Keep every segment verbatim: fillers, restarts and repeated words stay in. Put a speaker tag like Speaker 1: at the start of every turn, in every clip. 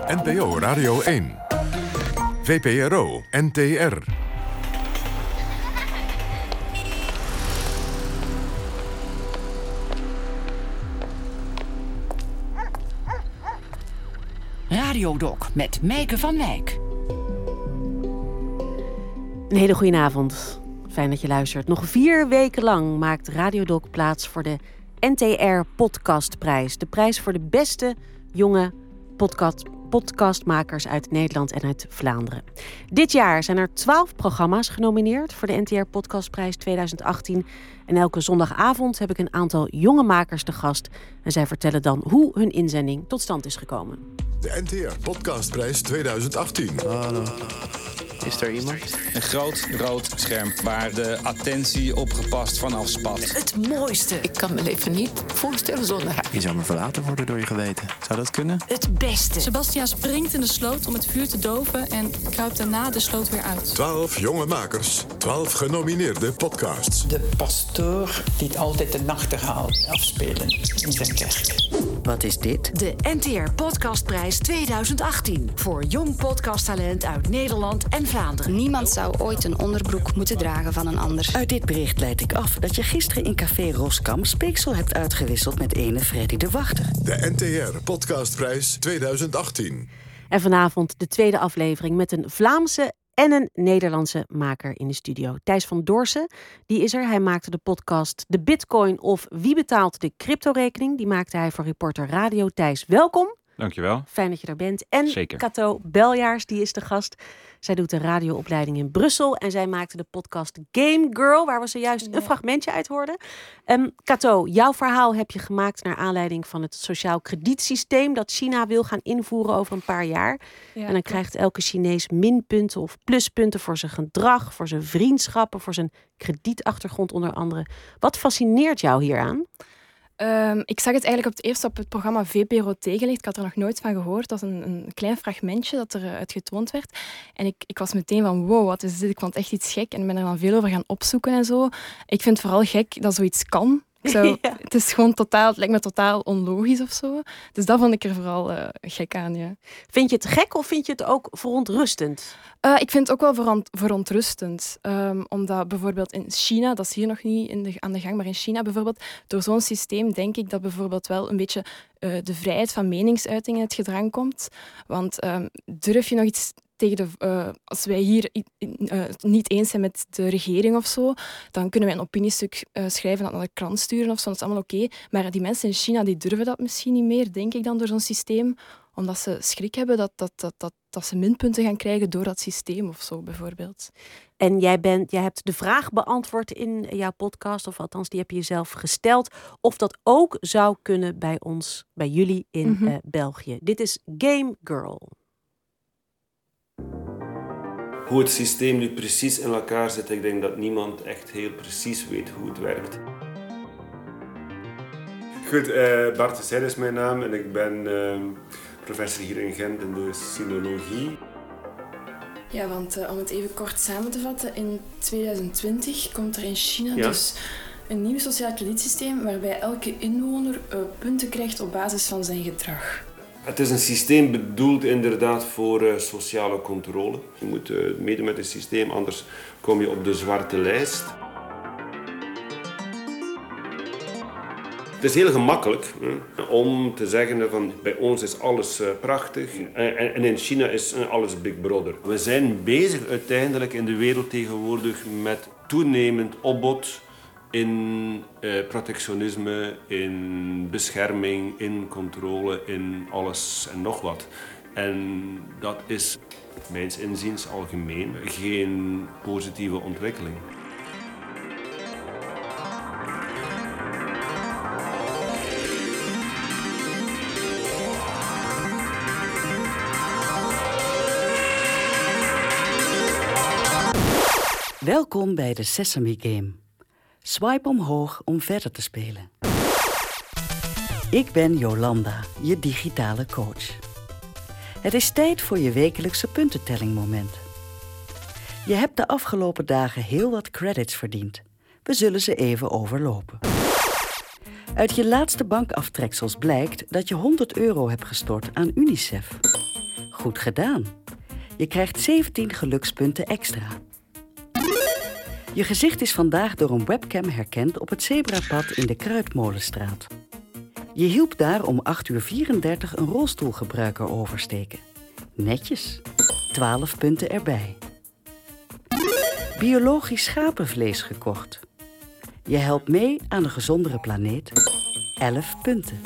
Speaker 1: N P O Radio één. V P R O N T R.
Speaker 2: Radiodoc met Meike van Wijk.
Speaker 3: Een hele goede avond. Fijn dat je luistert. Nog vier weken lang maakt Radiodoc plaats voor de N T R Podcastprijs. De prijs voor de beste jonge podcast, podcastmakers uit Nederland en uit Vlaanderen. Dit jaar zijn er twaalf programma's genomineerd voor de N T R Podcastprijs twintig achttien. En elke zondagavond heb ik een aantal jonge makers te gast. En zij vertellen dan hoe hun inzending tot stand is gekomen.
Speaker 1: De N T R Podcastprijs twintig achttien.
Speaker 4: Hallo. Is er iemand?
Speaker 5: Een groot rood scherm waar de attentie opgepast vanaf spat.
Speaker 2: Het mooiste.
Speaker 6: Ik kan me leven niet voorstellen zonder haar.
Speaker 4: Je zou maar verlaten worden door je geweten. Zou dat kunnen?
Speaker 2: Het beste.
Speaker 7: Sebastiaan springt in de sloot om het vuur te doven en kruipt daarna de sloot weer uit.
Speaker 1: Twaalf jonge makers, twaalf genomineerde podcasts.
Speaker 8: De pastoor liet altijd de nachtegaal afspelen in zijn kerk.
Speaker 2: Wat is dit? De N T R Podcastprijs twintig achttien. Voor jong podcasttalent uit Nederland en Vlaanderen.
Speaker 9: Niemand zou ooit een onderbroek moeten dragen van een ander.
Speaker 10: Uit dit bericht leid ik af dat je gisteren in Café Roskam speeksel hebt uitgewisseld met ene Freddy de Wachter.
Speaker 1: De N T R Podcastprijs twintig achttien.
Speaker 3: En vanavond de tweede aflevering met een Vlaamse en een Nederlandse maker in de studio. Thijs van Dorsen, die is er. Hij maakte de podcast De Bitcoin of Wie betaalt de cryptorekening? Die maakte hij voor Reporter Radio. Thijs, welkom.
Speaker 11: Dankjewel.
Speaker 3: Fijn dat je er bent. En
Speaker 11: Zeker.
Speaker 3: Cato Beljaars, die is de gast. Zij doet een radioopleiding in Brussel en zij maakte de podcast Game Girl, waar we zojuist een fragmentje uit hoorden. Um, Cato, jouw verhaal heb je gemaakt naar aanleiding van het sociaal kredietsysteem dat China wil gaan invoeren over een paar jaar. Ja, en dan krijgt elke Chinees minpunten of pluspunten voor zijn gedrag, voor zijn vriendschappen, voor zijn kredietachtergrond onder andere. Wat fascineert jou hieraan?
Speaker 7: Um, ik zag het eigenlijk op het eerst op het programma V P R O tegenlicht. Ik had er nog nooit van gehoord. Dat was een, een klein fragmentje dat er uit getoond werd. En ik, ik was meteen van, wow, wat is dit? Ik vond het echt iets gek en ben er dan veel over gaan opzoeken en zo. Ik vind het vooral gek dat zoiets kan. Zo, ja. Het is gewoon totaal, het lijkt me totaal onlogisch of zo. Dus dat vond ik er vooral uh, gek aan, ja.
Speaker 3: Vind je het gek of vind je het ook verontrustend?
Speaker 7: Uh, ik vind het ook wel veront, verontrustend. Um, omdat bijvoorbeeld in China, dat is hier nog niet in de, aan de gang, maar in China bijvoorbeeld, door zo'n systeem denk ik dat bijvoorbeeld wel een beetje uh, de vrijheid van meningsuiting in het gedrang komt. Want um, durf je nog iets tegen de, uh, als wij hier uh, niet eens zijn met de regering of zo, dan kunnen wij een opiniestuk uh, schrijven, dat naar de krant sturen of zo, dat is allemaal oké. Okay. Maar die mensen in China die durven dat misschien niet meer, denk ik dan, door zo'n systeem, omdat ze schrik hebben dat, dat, dat, dat, dat ze minpunten gaan krijgen door dat systeem of zo, bijvoorbeeld.
Speaker 3: En jij, bent, jij hebt de vraag beantwoord in jouw podcast, of althans die heb je jezelf gesteld, of dat ook zou kunnen bij ons, bij jullie in mm-hmm. uh, België. Dit is Game Girl.
Speaker 12: Hoe het systeem nu precies in elkaar zit, ik denk dat niemand echt heel precies weet hoe het werkt. Goed, uh, Bart de Zijl is mijn naam en ik ben uh, professor hier in Gent in de sinologie.
Speaker 7: Ja, want uh, om het even kort samen te vatten, in twintig twintig komt er in China
Speaker 12: ja.
Speaker 7: dus een nieuw sociaal kredietsysteem waarbij elke inwoner uh, punten krijgt op basis van zijn gedrag.
Speaker 12: Het is een systeem bedoeld inderdaad voor uh, sociale controle. Je moet uh, meedoen met het systeem, anders kom je op de zwarte lijst. Het is heel gemakkelijk hè, om te zeggen van bij ons is alles uh, prachtig en, en in China is uh, alles Big Brother. We zijn bezig uiteindelijk in de wereld tegenwoordig met toenemend opbod in uh, protectionisme, in bescherming, in controle, in alles en nog wat. En dat is, mijns inziens algemeen, geen positieve ontwikkeling.
Speaker 10: Welkom bij de Sesame Game. Swipe omhoog om verder te spelen. Ik ben Jolanda, je digitale coach. Het is tijd voor je wekelijkse puntentellingmoment. Je hebt de afgelopen dagen heel wat credits verdiend. We zullen ze even overlopen. Uit je laatste bankaftreksels blijkt dat je honderd euro hebt gestort aan UNICEF. Goed gedaan. Je krijgt zeventien gelukspunten extra. Je gezicht is vandaag door een webcam herkend op het zebrapad in de Kruidmolenstraat. Je hielp daar om acht uur vierendertig een rolstoelgebruiker oversteken. Netjes. twaalf punten erbij. Biologisch schapenvlees gekocht. Je helpt mee aan een gezondere planeet. elf punten.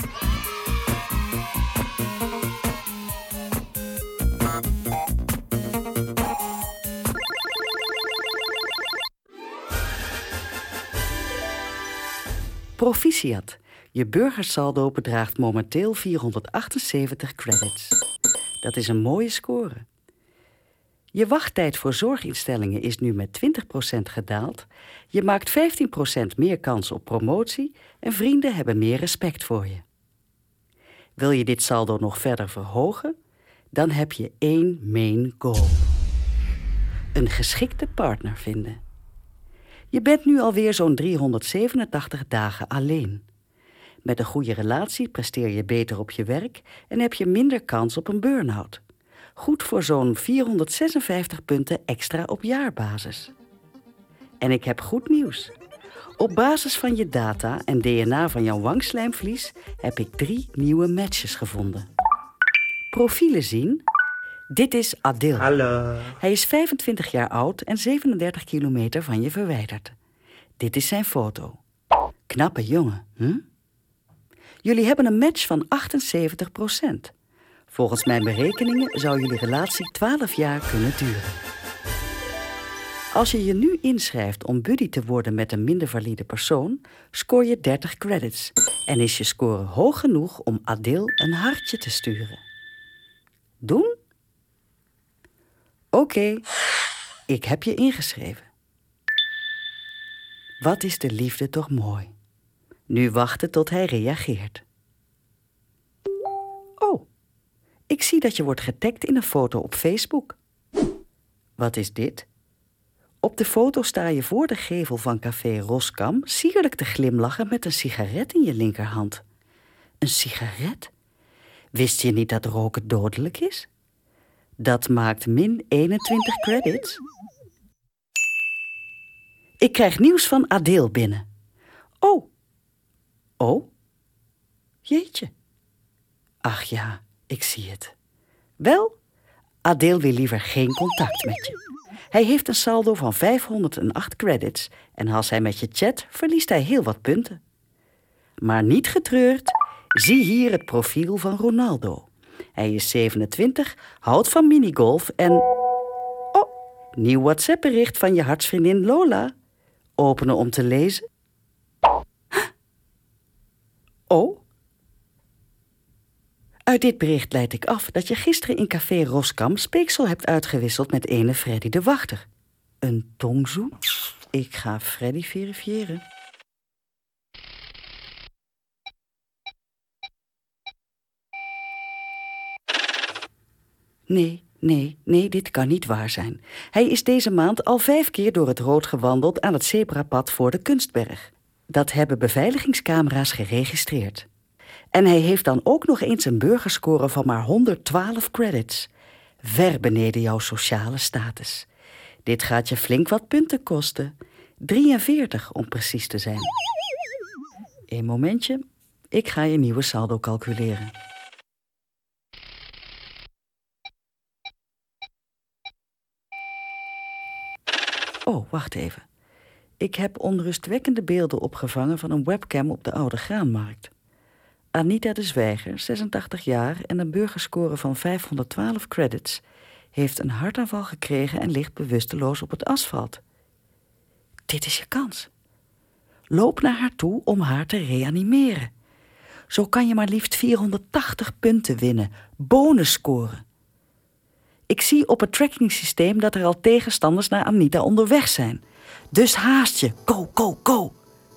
Speaker 10: Proficiat. Je burgersaldo bedraagt momenteel vierhonderdachtenzeventig credits. Dat is een mooie score. Je wachttijd voor zorginstellingen is nu met twintig procent gedaald. Je maakt vijftien procent meer kans op promotie en vrienden hebben meer respect voor je. Wil je dit saldo nog verder verhogen? Dan heb je één main goal. Een geschikte partner vinden. Je bent nu alweer zo'n driehonderdzevenentachtig dagen alleen. Met een goede relatie presteer je beter op je werk en heb je minder kans op een burn-out. Goed voor zo'n vierhonderdzesenvijftig punten extra op jaarbasis. En ik heb goed nieuws. Op basis van je data en D N A van jouw wangslijmvlies heb ik drie nieuwe matches gevonden. Profielen zien. Dit is Adil.
Speaker 11: Hallo.
Speaker 10: Hij is vijfentwintig jaar oud en zevenendertig kilometer van je verwijderd. Dit is zijn foto. Knappe jongen, hm? Jullie hebben een match van achtenzeventig procent. Volgens mijn berekeningen zou jullie relatie twaalf jaar kunnen duren. Als je je nu inschrijft om buddy te worden met een minder valide persoon, scoor je dertig credits en is je score hoog genoeg om Adil een hartje te sturen. Doen? Oké, okay. Ik heb je ingeschreven. Wat is de liefde toch mooi. Nu wachten tot hij reageert. Oh, ik zie dat je wordt getagd in een foto op Facebook. Wat is dit? Op de foto sta je voor de gevel van café Roskam sierlijk te glimlachen met een sigaret in je linkerhand. Een sigaret? Wist je niet dat roken dodelijk is? Dat maakt min eenentwintig credits. Ik krijg nieuws van Adil binnen. Oh. Oh? Jeetje. Ach ja, ik zie het. Wel, Adil wil liever geen contact met je. Hij heeft een saldo van vijfhonderdacht credits en als hij met je chat, verliest hij heel wat punten. Maar niet getreurd, zie hier het profiel van Ronaldo. Hij is zevenentwintig, houdt van minigolf en... Oh, nieuw WhatsApp-bericht van je hartsvriendin Lola. Openen om te lezen. Oh? Uit dit bericht leid ik af dat je gisteren in café Roskam speeksel hebt uitgewisseld met ene Freddy de Wachter. Een tongzoen? Ik ga Freddy verifiëren. Nee, nee, nee, dit kan niet waar zijn. Hij is deze maand al vijf keer door het rood gewandeld aan het zebrapad voor de Kunstberg. Dat hebben beveiligingscamera's geregistreerd. En hij heeft dan ook nog eens een burgerscore van maar honderdtwaalf credits. Ver beneden jouw sociale status. Dit gaat je flink wat punten kosten. drieënveertig om precies te zijn. Eén momentje, ik ga je nieuwe saldo calculeren. Oh, wacht even. Ik heb onrustwekkende beelden opgevangen van een webcam op de Oude Graanmarkt. Anita de Zwijger, zesentachtig jaar en een burgerscore van vijfhonderdtwaalf credits, heeft een hartaanval gekregen en ligt bewusteloos op het asfalt. Dit is je kans. Loop naar haar toe om haar te reanimeren. Zo kan je maar liefst vierhonderdtachtig punten winnen, bonus scoren. Ik zie op het trackingsysteem dat er al tegenstanders naar Anita onderweg zijn. Dus haast je. Go, go, go.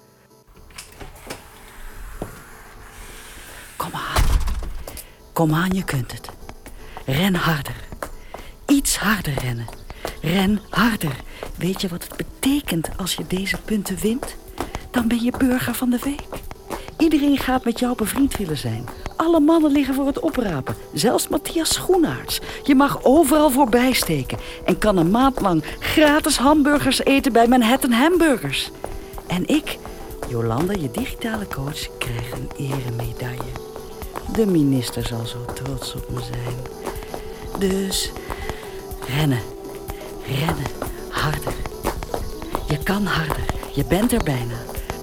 Speaker 10: Kom aan. Kom aan, je kunt het. Ren harder. Iets harder rennen. Ren harder. Weet je wat het betekent als je deze punten wint? Dan ben je burger van de week. Iedereen gaat met jou bevriend willen zijn. Alle mannen liggen voor het oprapen. Zelfs Matthias Schoenaerts. Je mag overal voorbij steken. En kan een maand lang gratis hamburgers eten bij Manhattan Hamburgers. En ik, Jolanda, je digitale coach, krijg een eremedaille. De minister zal zo trots op me zijn. Dus rennen. Rennen. Harder. Je kan harder. Je bent er bijna.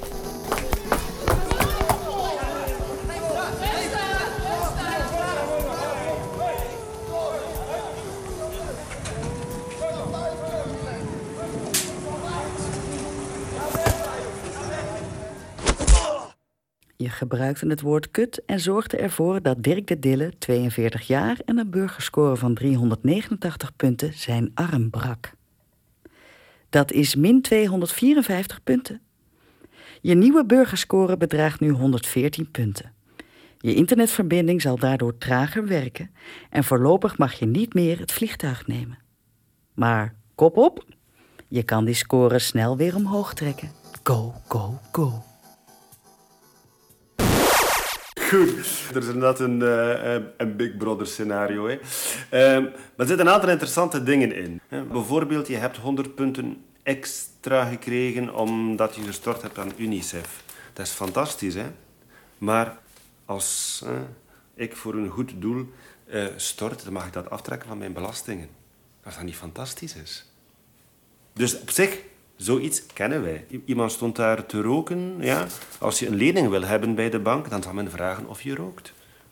Speaker 10: Je gebruikte het woord kut en zorgde ervoor dat Dirk de Dille, tweeënveertig jaar en een burgerscore van driehonderdnegenentachtig punten, zijn arm brak. Dat is min tweehonderdvierenvijftig punten. Je nieuwe burgerscore bedraagt nu honderdveertien punten. Je internetverbinding zal daardoor trager werken en voorlopig mag je niet meer het vliegtuig nemen. Maar kop op, je kan die score snel weer omhoog trekken. Go, go, go.
Speaker 12: Goed, er is inderdaad een, uh, een Big Brother scenario. Hè. Uh, maar er zitten een aantal interessante dingen in. Hè. Bijvoorbeeld, je hebt honderd punten extra gekregen omdat je gestort hebt aan UNICEF. Dat is fantastisch, hè? Maar als uh, ik voor een goed doel uh, stort, dan mag ik dat aftrekken van mijn belastingen. Als dat niet fantastisch is. Dus op zich... Zoiets kennen wij. Iemand stond daar te roken. Ja? Als je een lening wil hebben bij de bank, dan zal men vragen of je rookt.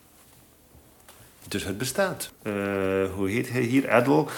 Speaker 12: Dus het bestaat. Uh, hoe heet hij hier? Edel.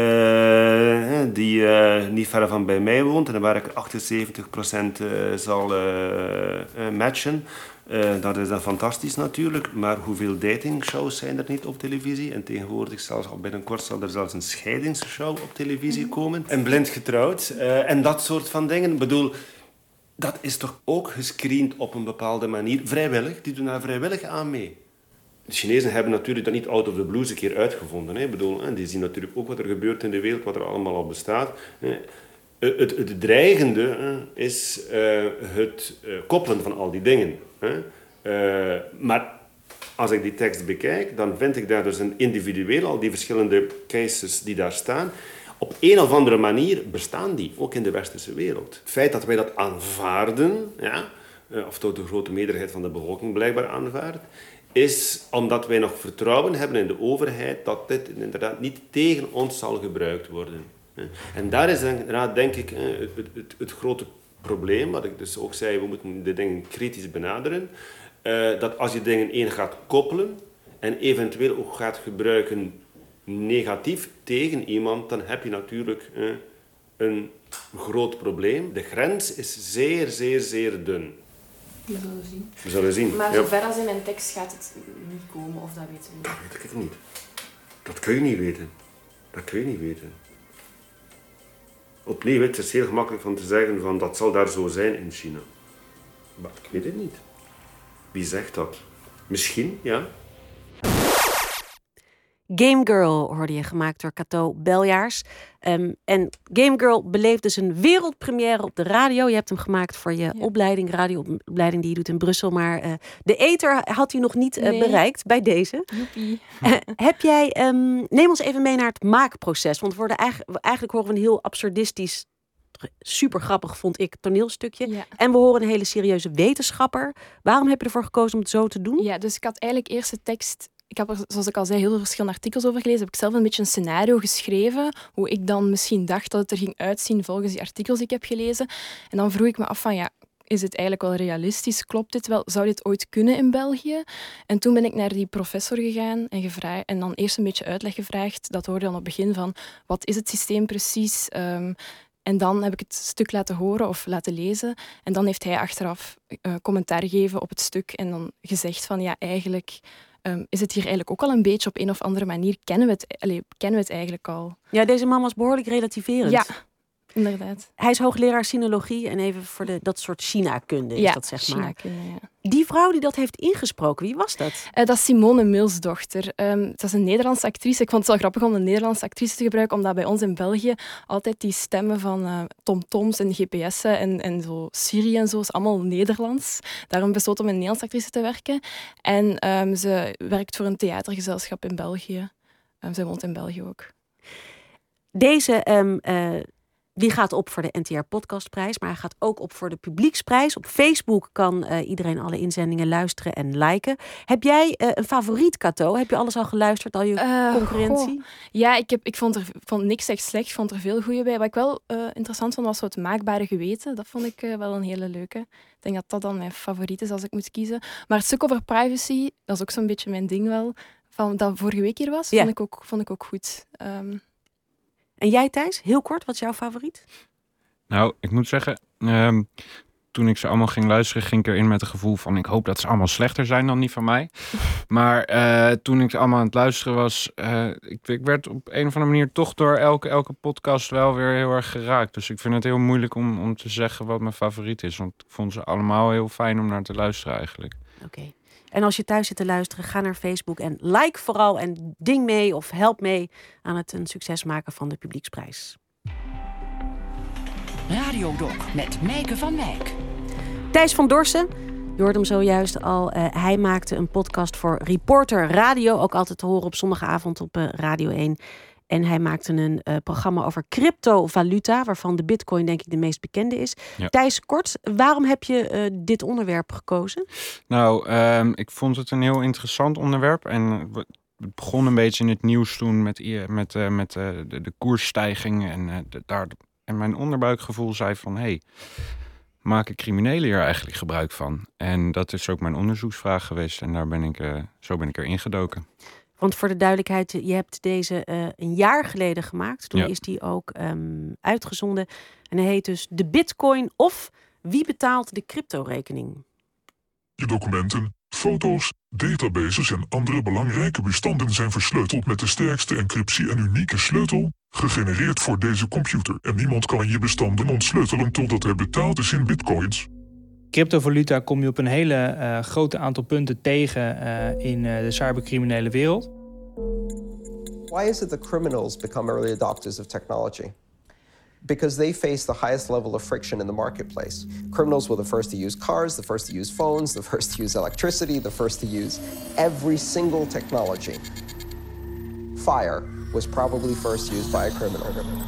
Speaker 12: Uh, die uh, niet ver van bij mij woont en waar ik achtenzeventig procent uh, zal uh, uh, matchen. Uh, dat is dan fantastisch natuurlijk, maar hoeveel datingshows zijn er niet op televisie? En tegenwoordig, zelfs al binnenkort, zal er zelfs een scheidingsshow op televisie komen. En blind getrouwd uh, en dat soort van dingen. Ik bedoel, dat is toch ook gescreend op een bepaalde manier. Vrijwillig, die doen daar vrijwillig aan mee. De Chinezen hebben natuurlijk dat niet out of the blue een keer uitgevonden. Hè. Ik bedoel, die zien natuurlijk ook wat er gebeurt in de wereld, wat er allemaal al bestaat. Het, het dreigende is uh, het uh, koppelen van al die dingen. Uh, maar als ik die tekst bekijk, dan vind ik daar dus een individueel, al die verschillende cases die daar staan. Op een of andere manier bestaan die, ook in de westerse wereld. Het feit dat wij dat aanvaarden, ja, of tot de grote meerderheid van de bevolking blijkbaar aanvaardt, is omdat wij nog vertrouwen hebben in de overheid dat dit inderdaad niet tegen ons zal gebruikt worden. En daar is inderdaad, denk ik, het, het, het grote probleem, wat ik dus ook zei, we moeten de dingen kritisch benaderen, uh, dat als je dingen één gaat koppelen en eventueel ook gaat gebruiken negatief tegen iemand, dan heb je natuurlijk uh, een groot probleem. De grens is zeer, zeer, zeer dun.
Speaker 7: We zullen zien.
Speaker 12: We zullen zien.
Speaker 7: Maar
Speaker 12: ja.
Speaker 7: zover als in mijn tekst gaat het niet komen, of dat weten we niet.
Speaker 12: Dat weet ik niet. Dat kun je niet weten. Dat kun je niet weten. Opnieuw, het is heel gemakkelijk van te zeggen van dat zal daar zo zijn in China. Maar ik weet het niet. Wie zegt dat? Misschien, ja.
Speaker 3: Game Girl hoorde je, gemaakt door Cato Beljaars. Um, en Game Girl beleeft dus een wereldpremière op de radio. Je hebt hem gemaakt voor je ja. opleiding, radioopleiding die je doet in Brussel. Maar uh, de ether had hij nog niet uh, nee. bereikt bij deze.
Speaker 7: Joepie.
Speaker 3: Uh, heb jij, um, neem ons even mee naar het maakproces. Want we worden eigenlijk, eigenlijk horen we een heel absurdistisch, super grappig vond ik, toneelstukje. Ja. En we horen een hele serieuze wetenschapper. Waarom heb je ervoor gekozen om het zo te doen?
Speaker 7: Ja, dus ik had eigenlijk eerst de tekst... Ik heb er, zoals ik al zei, heel veel verschillende artikels over gelezen. Heb ik zelf een beetje een scenario geschreven. Hoe ik dan misschien dacht dat het er ging uitzien volgens die artikels die ik heb gelezen. En dan vroeg ik me af van, ja, is het eigenlijk wel realistisch? Klopt dit wel? Zou dit ooit kunnen in België? En toen ben ik naar die professor gegaan en, gevraagd, en dan eerst een beetje uitleg gevraagd. Dat hoorde dan op het begin van, wat is het systeem precies? Um, En dan heb ik het stuk laten horen of laten lezen. En dan heeft hij achteraf uh, commentaar gegeven op het stuk. En dan gezegd van, ja, eigenlijk... Um, is het hier eigenlijk ook al een beetje op een of andere manier... Kennen we het, allez, kennen we het eigenlijk al?
Speaker 3: Ja, deze man was behoorlijk relativerend.
Speaker 7: Ja, Inderdaad.
Speaker 3: Hij is hoogleraar sinologie en even voor de, dat soort China-kunde is
Speaker 7: ja,
Speaker 3: dat, zeg
Speaker 7: China
Speaker 3: maar.
Speaker 7: Kunde, ja.
Speaker 3: Die vrouw die dat heeft ingesproken, wie was dat?
Speaker 7: Uh, dat is Simone Mills dochter. Um, dat is een Nederlandse actrice. Ik vond het wel grappig om een Nederlandse actrice te gebruiken, omdat bij ons in België altijd die stemmen van uh, tomtoms en G P S'en en, en zo Siri en zo is allemaal Nederlands. Daarom besloot om een Nederlandse actrice te werken. En um, ze werkt voor een theatergezelschap in België. Um, ze woont in België ook.
Speaker 3: Deze um, uh, die gaat op voor de N T R Podcastprijs, maar hij gaat ook op voor de Publieksprijs. Op Facebook kan uh, iedereen alle inzendingen luisteren en liken. Heb jij uh, een favoriet, Cato? Heb je alles al geluisterd, al je uh, concurrentie?
Speaker 7: Goh. Ja, ik, heb, ik vond er vond niks echt slecht. Ik vond er veel goede bij. Wat ik wel uh, interessant vond, was zo het maakbare geweten. Dat vond ik uh, wel een hele leuke. Ik denk dat dat dan mijn favoriet is als ik moet kiezen. Maar het stuk over privacy, dat is ook zo'n beetje mijn ding wel. Van dat vorige week hier was, ja. vond, ik ook, vond ik ook goed. Um,
Speaker 3: En jij, Thijs? Heel kort, wat is jouw favoriet?
Speaker 11: Nou, ik moet zeggen, um, toen ik ze allemaal ging luisteren, ging ik erin met het gevoel van, ik hoop dat ze allemaal slechter zijn dan die van mij. Maar uh, toen ik ze allemaal aan het luisteren was, uh, ik, ik werd op een of andere manier toch door elke, elke podcast wel weer heel erg geraakt. Dus ik vind het heel moeilijk om, om te zeggen wat mijn favoriet is. Want ik vond ze allemaal heel fijn om naar te luisteren eigenlijk.
Speaker 3: Oké. Okay. En als je thuis zit te luisteren, ga naar Facebook en like vooral en ding mee of help mee aan het een succes maken van de Publieksprijs.
Speaker 2: Radiodoc met Meike van Wijk.
Speaker 3: Thijs van Dorsen, je hoorde hem zojuist al. Uh, hij maakte een podcast voor Reporter Radio, ook altijd te horen op zondagavond op uh, Radio één. En hij maakte een uh, programma over cryptovaluta, waarvan de bitcoin denk ik de meest bekende is. Ja. Thijs, kort, waarom heb je uh, dit onderwerp gekozen?
Speaker 11: Nou, um, ik vond het een heel interessant onderwerp. En het begon een beetje in het nieuws toen met, met, uh, met uh, de, de koersstijging. En, uh, de, daar, en mijn onderbuikgevoel zei van, hé, hey, maken criminelen hier eigenlijk gebruik van? En dat is ook mijn onderzoeksvraag geweest. En daar ben ik, uh, zo ben ik erin gedoken.
Speaker 3: Want voor de duidelijkheid, je hebt deze uh, een jaar geleden gemaakt. Toen ja. is die ook um, uitgezonden. En hij heet dus De Bitcoin of Wie betaalt de cryptorekening?
Speaker 13: Je documenten, foto's, databases en andere belangrijke bestanden zijn versleuteld met de sterkste encryptie en unieke sleutel, gegenereerd voor deze computer. En niemand kan je bestanden ontsleutelen totdat hij betaald is in bitcoins.
Speaker 14: Cryptovaluta kom je op een hele uh, grote aantal punten tegen uh, in uh, de cybercriminele wereld.
Speaker 15: Why is it that criminals become early adopters of technology? Because they face the highest level of friction in the marketplace. Criminals were the first to use cars, the first to use phones, the first to use electricity, the first to use every single technology. Fire was probably first used by a criminal.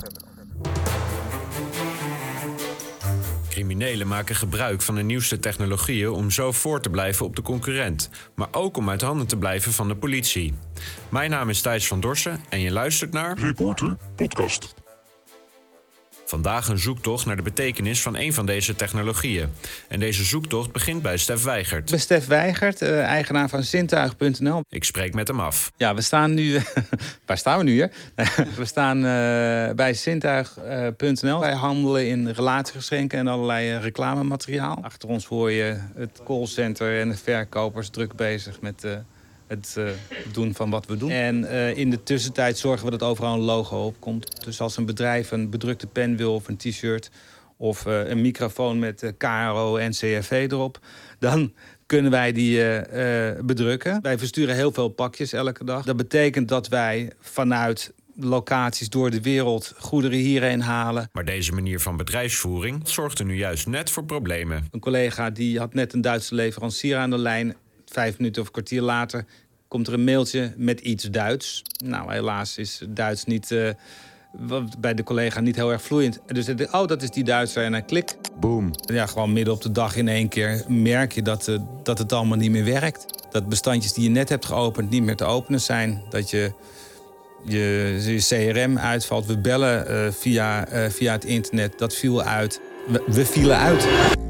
Speaker 16: Criminelen maken gebruik van de nieuwste technologieën om zo voor te blijven op de concurrent, maar ook om uit handen te blijven van de politie. Mijn naam is Thijs van Dorsen en je luistert naar
Speaker 13: Reporter Podcast.
Speaker 16: Vandaag een zoektocht naar de betekenis van een van deze technologieën. En deze zoektocht begint bij Stef Weigert.
Speaker 17: Ik ben Stef Weigert, uh, eigenaar van Zintuig punt n l.
Speaker 16: Ik spreek met hem af.
Speaker 17: Ja, we staan nu... waar staan we nu hier? we staan uh, bij Zintuig punt n l. Wij handelen in relatiegeschenken en allerlei uh, reclamemateriaal. Achter ons hoor je het callcenter en de verkopers druk bezig met... Uh, het uh, doen van wat we doen. En uh, in de tussentijd zorgen we dat overal een logo op komt. Dus als een bedrijf een bedrukte pen wil of een t-shirt... of uh, een microfoon met uh, K R O en C F V erop... dan kunnen wij die uh, uh, bedrukken. Wij versturen heel veel pakjes elke dag. Dat betekent dat wij vanuit locaties door de wereld goederen hierheen halen.
Speaker 16: Maar deze manier van bedrijfsvoering zorgde nu juist net voor problemen.
Speaker 17: Een collega die had net een Duitse leverancier aan de lijn... Vijf minuten of een kwartier later komt er een mailtje met iets Duits. Nou, helaas is Duits niet, uh, bij de collega niet heel erg vloeiend. Dus hij dacht, oh, dat is die Duitser. En hij klik.
Speaker 11: Boom.
Speaker 17: Ja, gewoon midden op de dag in één keer merk je dat, uh, dat het allemaal niet meer werkt. Dat bestandjes die je net hebt geopend niet meer te openen zijn. Dat je je, je C R M uitvalt. We bellen uh, via, uh, via het internet. Dat viel uit. We, we vielen uit.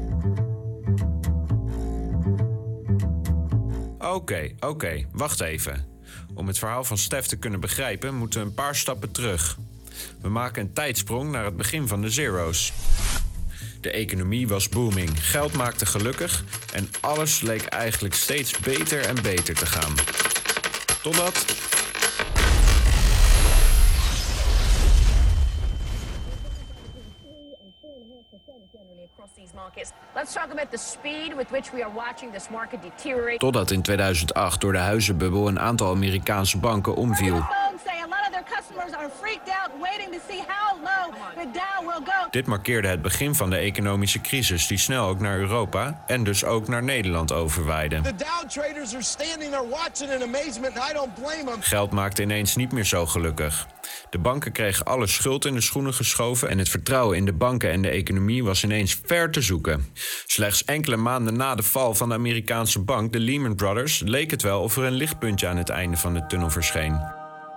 Speaker 16: Oké, okay, oké, okay, wacht even. Om het verhaal van Stef te kunnen begrijpen, moeten we een paar stappen terug. We maken een tijdsprong naar het begin van de zero's. De economie was booming, geld maakte gelukkig... en alles leek eigenlijk steeds beter en beter te gaan. Totdat... Totdat in tweeduizend acht door de huizenbubbel een aantal Amerikaanse banken omviel. Dit markeerde het begin van de economische crisis die snel ook naar Europa en dus ook naar Nederland overwaaide. Geld maakte ineens niet meer zo gelukkig. De banken kregen alle schuld in de schoenen geschoven en het vertrouwen in de banken en de economie was ineens ver te zoeken. Slechts enkele maanden na de val van de Amerikaanse bank, de Lehman Brothers, leek het wel of er een lichtpuntje aan het einde van de tunnel verscheen.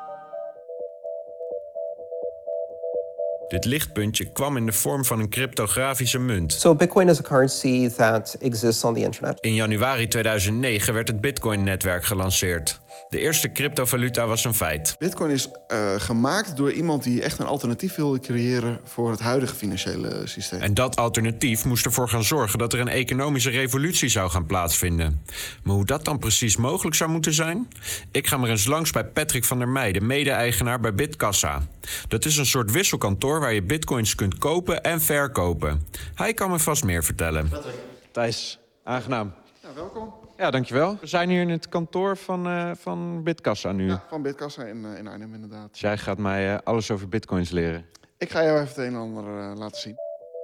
Speaker 16: Dit lichtpuntje kwam in de vorm van een cryptografische munt.
Speaker 15: So Bitcoin is a currency that exists on the internet.
Speaker 16: In januari tweeduizend negen werd het Bitcoin-netwerk gelanceerd. De eerste cryptovaluta was een feit.
Speaker 18: Bitcoin is uh, gemaakt door iemand die echt een alternatief wilde creëren voor het huidige financiële systeem.
Speaker 16: En dat alternatief moest ervoor gaan zorgen dat er een economische revolutie zou gaan plaatsvinden. Maar hoe dat dan precies mogelijk zou moeten zijn? Ik ga maar eens langs bij Patrick van der Meij, de mede-eigenaar bij Bitkassa. Dat is een soort wisselkantoor waar je bitcoins kunt kopen en verkopen. Hij kan me vast meer vertellen.
Speaker 11: Patrick. Thijs, aangenaam.
Speaker 18: Ja, welkom.
Speaker 11: Ja, dankjewel. We zijn hier in het kantoor van, uh, van Bitkassa nu.
Speaker 18: Ja, van Bitkassa in, uh, in Arnhem inderdaad.
Speaker 11: Dus jij gaat mij uh, alles over bitcoins leren.
Speaker 18: Ik ga jou even het een en ander uh, laten zien.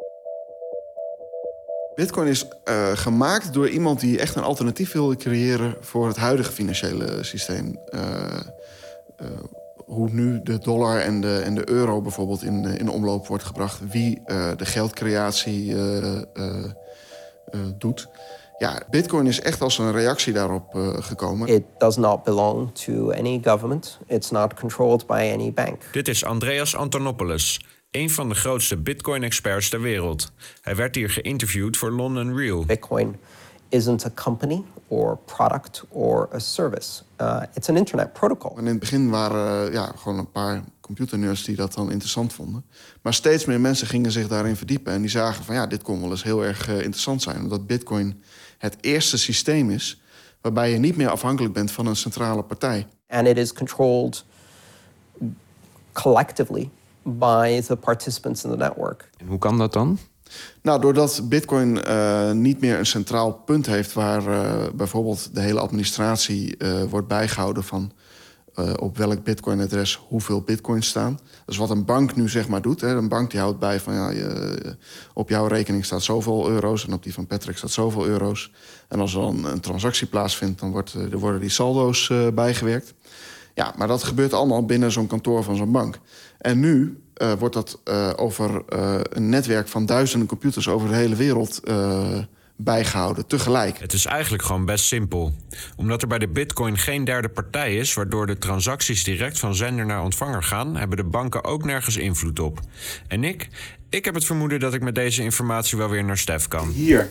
Speaker 18: Bitcoin is uh, gemaakt door iemand die echt een alternatief wilde creëren voor het huidige financiële systeem. Uh, uh, hoe nu de dollar en de, en de euro bijvoorbeeld in, in omloop wordt gebracht. Wie uh, de geldcreatie uh, uh, uh, doet. Ja, Bitcoin is echt als een reactie daarop uh, gekomen.
Speaker 15: It does not belong to any government. It's not controlled by any bank.
Speaker 16: Dit is Andreas Antonopoulos, een van de grootste Bitcoin-experts ter wereld. Hij werd hier geïnterviewd voor London Real.
Speaker 15: Bitcoin isn't a company or product or a service. Uh, it's an internet protocol.
Speaker 18: En in het begin waren uh, ja, gewoon een paar computernerds die dat dan interessant vonden. Maar steeds meer mensen gingen zich daarin verdiepen. En die zagen van ja, dit kon wel eens heel erg uh, interessant zijn. Omdat Bitcoin het eerste systeem is waarbij je niet meer afhankelijk bent van een centrale partij.
Speaker 15: And it is controlled collectively by the participants in the network.
Speaker 11: En hoe kan dat dan?
Speaker 18: Nou, doordat Bitcoin uh, niet meer een centraal punt heeft waar uh, bijvoorbeeld de hele administratie uh, wordt bijgehouden van uh, op welk Bitcoin-adres hoeveel Bitcoins staan. Dat is wat een bank nu zeg maar doet. Hè. Een bank die houdt bij van ja, je, op jouw rekening staat zoveel euro's en op die van Patrick staat zoveel euro's. En als er dan een transactie plaatsvindt, dan wordt, uh, er worden die saldo's uh, bijgewerkt. Ja, maar dat gebeurt allemaal binnen zo'n kantoor van zo'n bank. En nu uh, wordt dat uh, over uh, een netwerk van duizenden computers over de hele wereld uh, bijgehouden, tegelijk.
Speaker 16: Het is eigenlijk gewoon best simpel. Omdat er bij de Bitcoin geen derde partij is, waardoor de transacties direct van zender naar ontvanger gaan, hebben de banken ook nergens invloed op. En ik, ik heb het vermoeden dat ik met deze informatie wel weer naar Stef kan.
Speaker 14: Hier.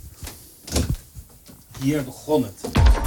Speaker 14: Hier begon het.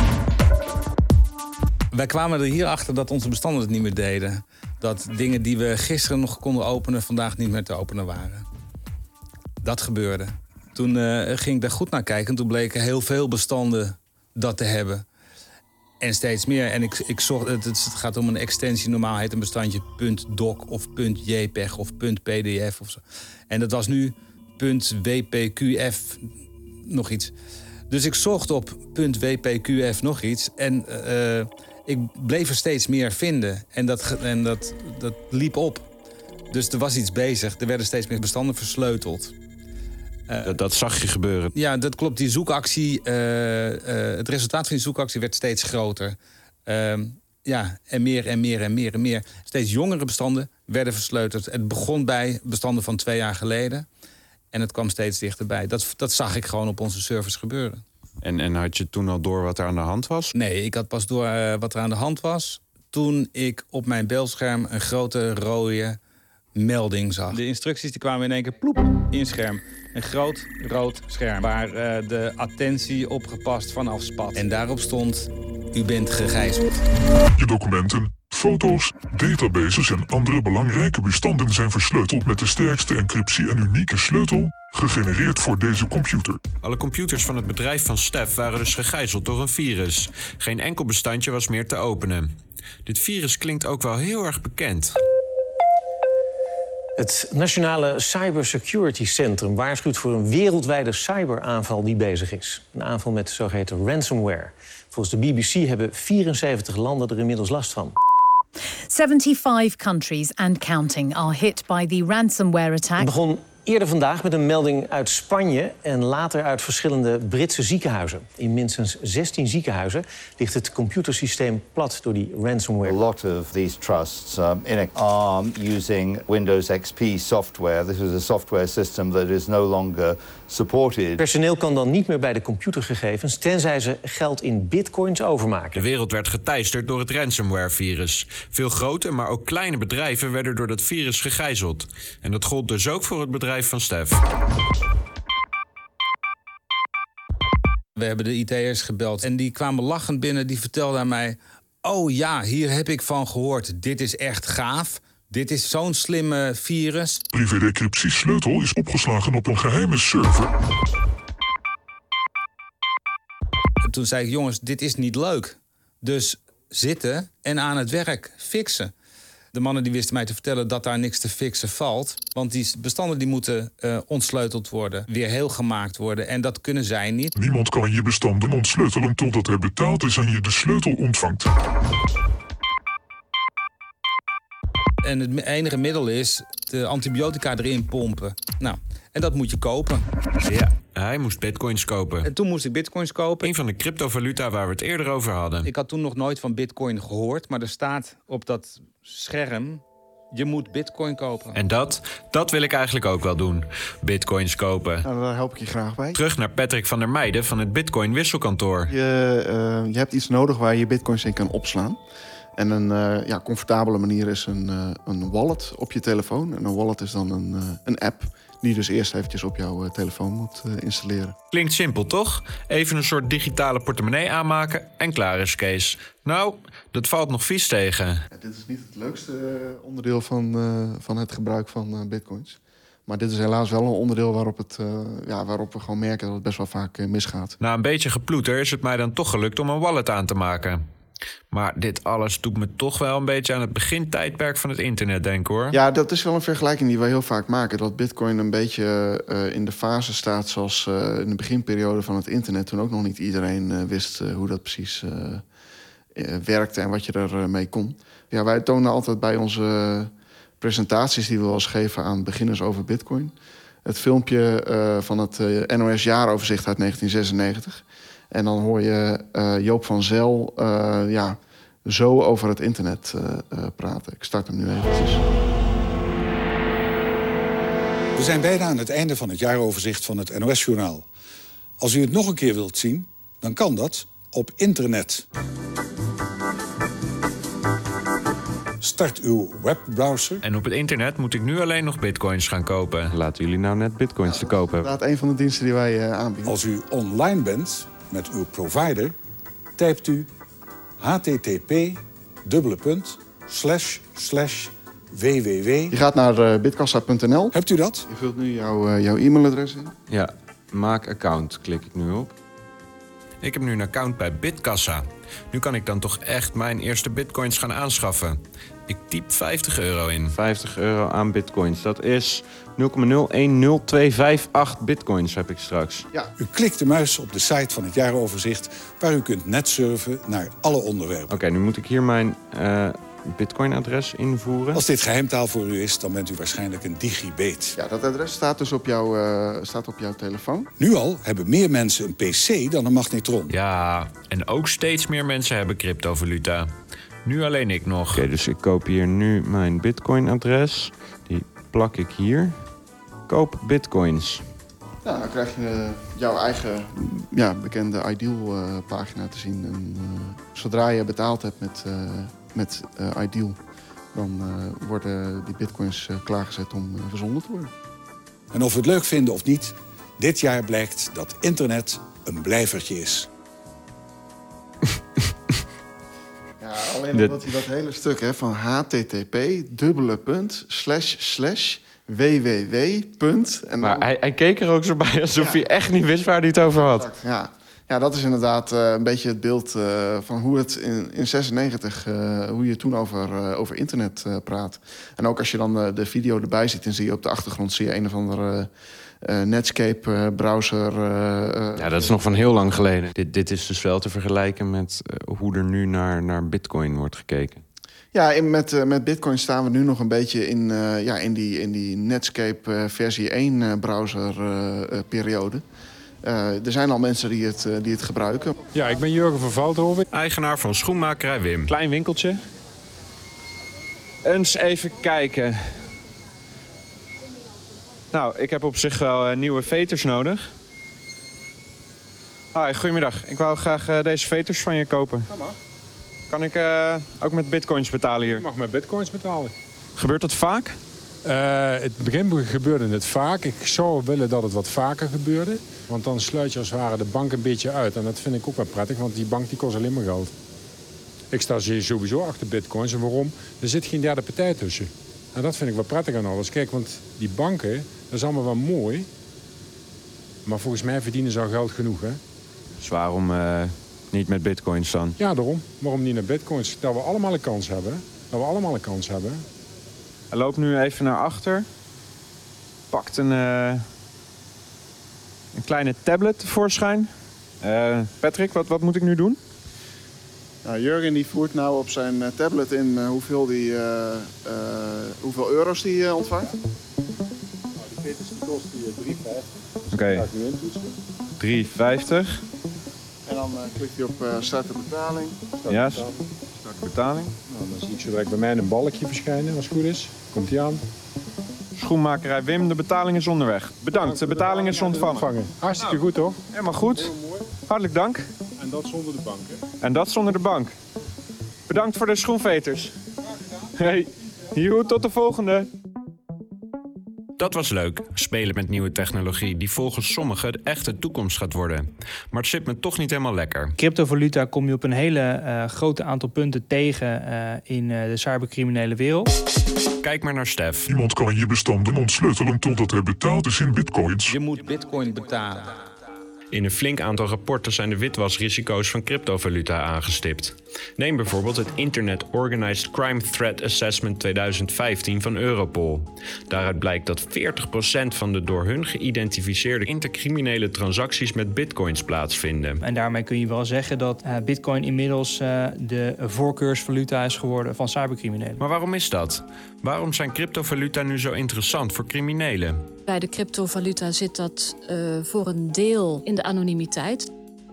Speaker 17: Wij kwamen er hier achter dat onze bestanden het niet meer deden. Dat dingen die we gisteren nog konden openen, vandaag niet meer te openen waren. Dat gebeurde. Toen uh, ging ik daar goed naar kijken. Toen bleken heel veel bestanden dat te hebben. En steeds meer. En ik, ik zocht, het, het gaat om een extensie. Normaal heet een bestandje .doc of .jpeg of .pdf of zo. En dat was nu .wpqf nog iets. Dus ik zocht op .wpqf nog iets. En uh, ik bleef er steeds meer vinden. En, dat, en dat, dat liep op. Dus er was iets bezig. Er werden steeds meer bestanden versleuteld.
Speaker 11: Uh, dat, dat zag je gebeuren.
Speaker 17: Ja, dat klopt. Die zoekactie, uh, uh, het resultaat van die zoekactie werd steeds groter. Uh, ja, en meer en meer en meer en meer. Steeds jongere bestanden werden versleuteld. Het begon bij bestanden van twee jaar geleden. En het kwam steeds dichterbij. Dat, dat zag ik gewoon op onze servers gebeuren.
Speaker 11: En, en had je toen al door wat er aan de hand was?
Speaker 17: Nee, ik had pas door uh, wat er aan de hand was toen ik op mijn beeldscherm een grote rode melding zag. De instructies die kwamen in één keer ploep in het scherm. Een groot rood scherm waar uh, de attentie opgepast vanaf spat. En daarop stond: u bent gegijzeld.
Speaker 13: Je documenten, foto's, databases en andere belangrijke bestanden zijn versleuteld met de sterkste encryptie en unieke sleutel, gegenereerd voor deze computer.
Speaker 16: Alle computers van het bedrijf van Stef waren dus gegijzeld door een virus. Geen enkel bestandje was meer te openen. Dit virus klinkt ook wel heel erg bekend.
Speaker 19: Het Nationale Cybersecurity Centrum waarschuwt voor een wereldwijde cyberaanval die bezig is. Een aanval met zogeheten ransomware. Volgens de B B C hebben vierenzeventig landen er inmiddels last van.
Speaker 20: seventy-five countries and counting are hit by the ransomware attack.
Speaker 19: Het begon eerder vandaag met een melding uit Spanje en later uit verschillende Britse ziekenhuizen. In minstens zestien ziekenhuizen ligt het computersysteem plat door die ransomware.
Speaker 21: A lot of these trusts um, in ARM using Windows X P software. This is a software system that is no longer supported.
Speaker 19: Personeel kan dan niet meer bij de computergegevens tenzij ze geld in bitcoins overmaken.
Speaker 16: De wereld werd geteisterd door het ransomware-virus. Veel grote, maar ook kleine bedrijven werden door dat virus gegijzeld. En dat gold dus ook voor het bedrijf van Stef.
Speaker 17: We hebben de I T'ers gebeld en die kwamen lachend binnen. Die vertelden aan mij... oh ja, hier heb ik van gehoord. Dit is echt gaaf. Dit is zo'n slimme virus.
Speaker 13: Privé-decryptiesleutel is opgeslagen op een geheime server.
Speaker 17: En toen zei ik, jongens, dit is niet leuk. Dus zitten en aan het werk, fixen. De mannen die wisten mij te vertellen dat daar niks te fixen valt. Want die bestanden die moeten uh, ontsleuteld worden, weer heel gemaakt worden. En dat kunnen zij niet.
Speaker 13: Niemand kan je bestanden ontsleutelen totdat hij betaald is en je de sleutel ontvangt.
Speaker 17: En het enige middel is de antibiotica erin pompen. Nou, en dat moet je kopen.
Speaker 16: Ja, hij moest bitcoins kopen.
Speaker 17: En toen moest ik bitcoins kopen.
Speaker 16: Een van de cryptovaluta waar we het eerder over hadden.
Speaker 17: Ik had toen nog nooit van bitcoin gehoord, maar er staat op dat scherm... je moet bitcoin kopen.
Speaker 16: En dat, dat wil ik eigenlijk ook wel doen. Bitcoins kopen.
Speaker 18: Nou, daar help ik je graag bij.
Speaker 16: Terug naar Patrick van der Meijden van het Bitcoin wisselkantoor.
Speaker 18: Je, uh, je hebt iets nodig waar je je bitcoins in kan opslaan. En een uh, ja, comfortabele manier is een, uh, een wallet op je telefoon. En een wallet is dan een, uh, een app die je dus eerst eventjes op jouw uh, telefoon moet uh, installeren.
Speaker 16: Klinkt simpel, toch? Even een soort digitale portemonnee aanmaken en klaar is Kees. Nou, dat valt nog vies tegen.
Speaker 18: Ja, dit is niet het leukste uh, onderdeel van, uh, van het gebruik van uh, bitcoins. Maar dit is helaas wel een onderdeel waarop, het, uh, ja, waarop we gewoon merken dat het best wel vaak uh, misgaat.
Speaker 16: Na een beetje geploeter is het mij dan toch gelukt om een wallet aan te maken. Maar dit alles doet me toch wel een beetje aan het begintijdperk van het internet denken, hoor.
Speaker 18: Ja, dat is wel een vergelijking die we heel vaak maken. Dat bitcoin een beetje uh, in de fase staat zoals uh, in de beginperiode van het internet. Toen ook nog niet iedereen uh, wist uh, hoe dat precies uh, uh, werkte en wat je ermee uh, kon. Ja, wij tonen altijd bij onze uh, presentaties die we wel eens geven aan beginners over bitcoin het filmpje uh, van het uh, N O S-jaaroverzicht uit negentien zesennegentig. En dan hoor je uh, Joop van Zel uh, ja, zo over het internet uh, uh, praten. Ik start hem nu eventjes.
Speaker 22: We zijn bijna aan het einde van het jaaroverzicht van het N O S-journaal. Als u het nog een keer wilt zien, dan kan dat op internet. Start uw webbrowser.
Speaker 16: En op het internet moet ik nu alleen nog bitcoins gaan kopen.
Speaker 11: Laten jullie nou net bitcoins ja, te kopen hebben.
Speaker 18: Dat is een van de diensten die wij uh, aanbieden.
Speaker 22: Als u online bent met uw provider, typt u http dubbele punt slash slash www.
Speaker 18: Je gaat naar uh, bitkassa punt n l.
Speaker 22: Hebt u dat?
Speaker 18: Je vult nu jouw, uh, jouw e-mailadres in.
Speaker 11: Ja, maak account klik ik nu op.
Speaker 16: Ik heb nu een account bij Bitkassa. Nu kan ik dan toch echt mijn eerste bitcoins gaan aanschaffen. Ik typ vijftig euro in.
Speaker 11: vijftig euro aan bitcoins. Dat is nul komma nul een nul twee vijf acht bitcoins heb ik straks.
Speaker 22: Ja. U klikt de muis op de site van het jaaroverzicht waar u kunt netsurfen naar alle onderwerpen.
Speaker 11: Oké, okay, nu moet ik hier mijn uh, bitcoin-adres invoeren.
Speaker 22: Als dit geheimtaal voor u is, dan bent u waarschijnlijk een digibeet.
Speaker 18: Ja, dat adres staat dus op, jou, uh, staat op jouw telefoon.
Speaker 22: Nu al hebben meer mensen een P C dan een magnetron.
Speaker 16: Ja, en ook steeds meer mensen hebben cryptovaluta. Nu alleen ik nog.
Speaker 11: Oké, okay, dus ik kopieer nu mijn bitcoin-adres. Die plak ik hier. Koop bitcoins.
Speaker 18: Nou, dan krijg je uh, jouw eigen ja, bekende Ideal-pagina uh, te zien. En, uh, zodra je betaald hebt met, uh, met uh, Ideal, dan uh, worden die bitcoins uh, klaargezet om uh, verzonden te worden.
Speaker 22: En of we het leuk vinden of niet, dit jaar blijkt dat internet een blijvertje is.
Speaker 18: Ja, alleen omdat hij dat hele stuk hè, van http dubbele punt slash slash www. En
Speaker 11: maar dan... hij, hij keek er ook zo bij alsof ja. hij echt niet wist waar hij het over had.
Speaker 18: Ja, Ja, dat is inderdaad uh, een beetje het beeld uh, van hoe het in, in zesennegentig... Uh, hoe je toen over, uh, over internet uh, praat. En ook als je dan uh, de video erbij ziet... en zie je op de achtergrond zie je een of andere uh, Netscape uh, browser. Uh, uh,
Speaker 11: ja, dat is nog van heel lang geleden. Dit, dit is dus wel te vergelijken met uh, hoe er nu naar, naar Bitcoin wordt gekeken.
Speaker 18: Ja, in, met, uh, met Bitcoin staan we nu nog een beetje in, uh, ja, in, die, in die Netscape uh, versie één uh, browser uh, uh, periode. Uh, er zijn al mensen die het, uh, die het gebruiken.
Speaker 5: Ja, ik ben Jurgen van Veldhoven.
Speaker 16: Eigenaar van schoenmakerij Wim.
Speaker 5: Klein winkeltje.
Speaker 11: Eens even kijken. Nou, ik heb op zich wel uh, nieuwe veters nodig. Hi, goedemiddag. Ik wou graag uh, deze veters van je kopen.
Speaker 5: Kan maar.
Speaker 11: Kan ik uh, ook met bitcoins betalen hier?
Speaker 5: Je mag met bitcoins betalen.
Speaker 11: Gebeurt dat vaak?
Speaker 5: Uh, het begin gebeurde het vaak. Ik zou willen dat het wat vaker gebeurde. Want dan sluit je als het ware de bank een beetje uit. En dat vind ik ook wel prettig, want die bank die kost alleen maar geld. Ik sta sowieso achter bitcoins. En waarom? Er zit geen derde partij tussen. En dat vind ik wel prettig aan alles. Kijk, want die banken, dat is allemaal wel mooi. Maar volgens mij verdienen ze al geld genoeg, hè?
Speaker 11: Dus waarom uh, niet met bitcoins dan?
Speaker 5: Ja, daarom. Waarom niet met bitcoins? Dat we allemaal een kans hebben. Hè? Dat we allemaal een kans hebben.
Speaker 11: Hij loopt nu even naar achter. Pakt een, uh, een kleine tablet tevoorschijn. Uh, Patrick, wat, wat moet ik nu doen?
Speaker 18: Nou, Jurgen die voert nou op zijn uh, tablet in uh, hoeveel, die, uh, uh, hoeveel euro's die uh, ontvangt. Nou, die veters die kost die drie vijftig.
Speaker 11: Oké. Okay. drie vijftig.
Speaker 18: En dan uh, klikt hij op uh, starten betaling.
Speaker 11: Start ja, betaling. Start betaling.
Speaker 5: Nou, dan zie ik zo direct bij mij een balkje verschijnen, als het goed is. Komt hij aan.
Speaker 11: Schoenmakerij Wim, de betaling is onderweg. Bedankt, de betaling is ontvangen.
Speaker 5: Hartstikke nou, goed, hoor.
Speaker 11: Helemaal goed. Hartelijk dank.
Speaker 5: En dat zonder de bank, hè?
Speaker 11: En dat zonder de bank. Bedankt voor de schoenveters. Hey, joe, tot de volgende.
Speaker 16: Dat was leuk, spelen met nieuwe technologie die volgens sommigen de echte toekomst gaat worden. Maar het zit me toch niet helemaal lekker.
Speaker 14: Cryptovaluta kom je op een hele uh, grote aantal punten tegen uh, in uh, de cybercriminele wereld.
Speaker 16: Kijk maar naar Stef.
Speaker 13: Iemand kan je bestanden ontsleutelen totdat hij betaald is in bitcoins.
Speaker 17: Je moet bitcoin betalen.
Speaker 16: In een flink aantal rapporten zijn de witwasrisico's van cryptovaluta aangestipt. Neem bijvoorbeeld het Internet Organized Crime Threat Assessment tweeduizend vijftien van Europol. Daaruit blijkt dat veertig procent van de door hun geïdentificeerde intercriminele transacties met bitcoins plaatsvinden.
Speaker 14: En daarmee kun je wel zeggen dat uh, bitcoin inmiddels uh, de voorkeursvaluta is geworden van cybercriminelen.
Speaker 16: Maar waarom is dat? Waarom zijn cryptovaluta nu zo interessant voor criminelen?
Speaker 6: Bij de cryptovaluta zit dat uh, voor een deel in de anonimiteit.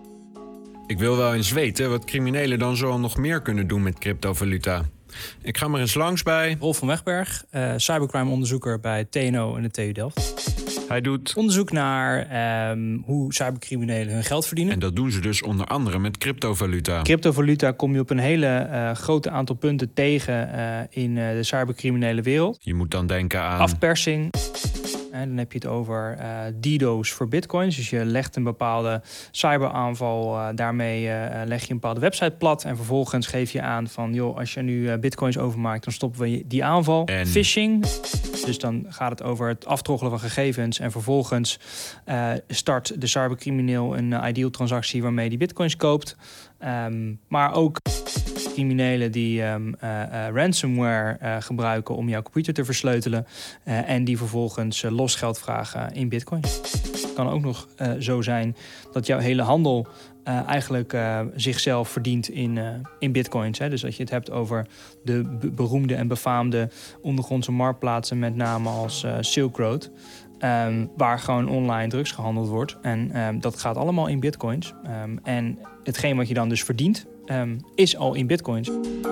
Speaker 16: Ik wil wel eens weten wat criminelen dan zo nog meer kunnen doen met cryptovaluta. Ik ga maar eens langs bij...
Speaker 14: Rolf van Wegberg, uh, cybercrime-onderzoeker bij T N O en de T U Delft.
Speaker 16: Hij doet
Speaker 14: onderzoek naar um, hoe cybercriminelen hun geld verdienen.
Speaker 16: En dat doen ze dus onder andere met cryptovaluta.
Speaker 14: Cryptovaluta kom je op een hele uh, grote aantal punten tegen uh, in uh, de cybercriminele wereld.
Speaker 16: Je moet dan denken aan...
Speaker 14: afpersing. En dan heb je het over uh, DDoS voor bitcoins. Dus je legt een bepaalde cyberaanval, uh, daarmee uh, leg je een bepaalde website plat. En vervolgens geef je aan van, joh, als je nu uh, bitcoins overmaakt, dan stoppen we die aanval.
Speaker 16: En...
Speaker 14: phishing. Dus dan gaat het over het aftroggelen van gegevens. En vervolgens uh, start de cybercrimineel een uh, ideal transactie waarmee die bitcoins koopt. Um, maar ook criminelen die um, uh, uh, ransomware uh, gebruiken om jouw computer te versleutelen. Uh, en die vervolgens uh, los geld vragen in bitcoins. Het kan ook nog uh, zo zijn dat jouw hele handel uh, eigenlijk uh, zichzelf verdient in, uh, in bitcoins. Hè? Dus dat je het hebt over de be- beroemde en befaamde ondergrondse marktplaatsen, met name als uh, Silk Road. Um, waar gewoon online drugs gehandeld wordt. En um, dat gaat allemaal in bitcoins. Um, en hetgeen wat je dan dus verdient, um, is al in bitcoins.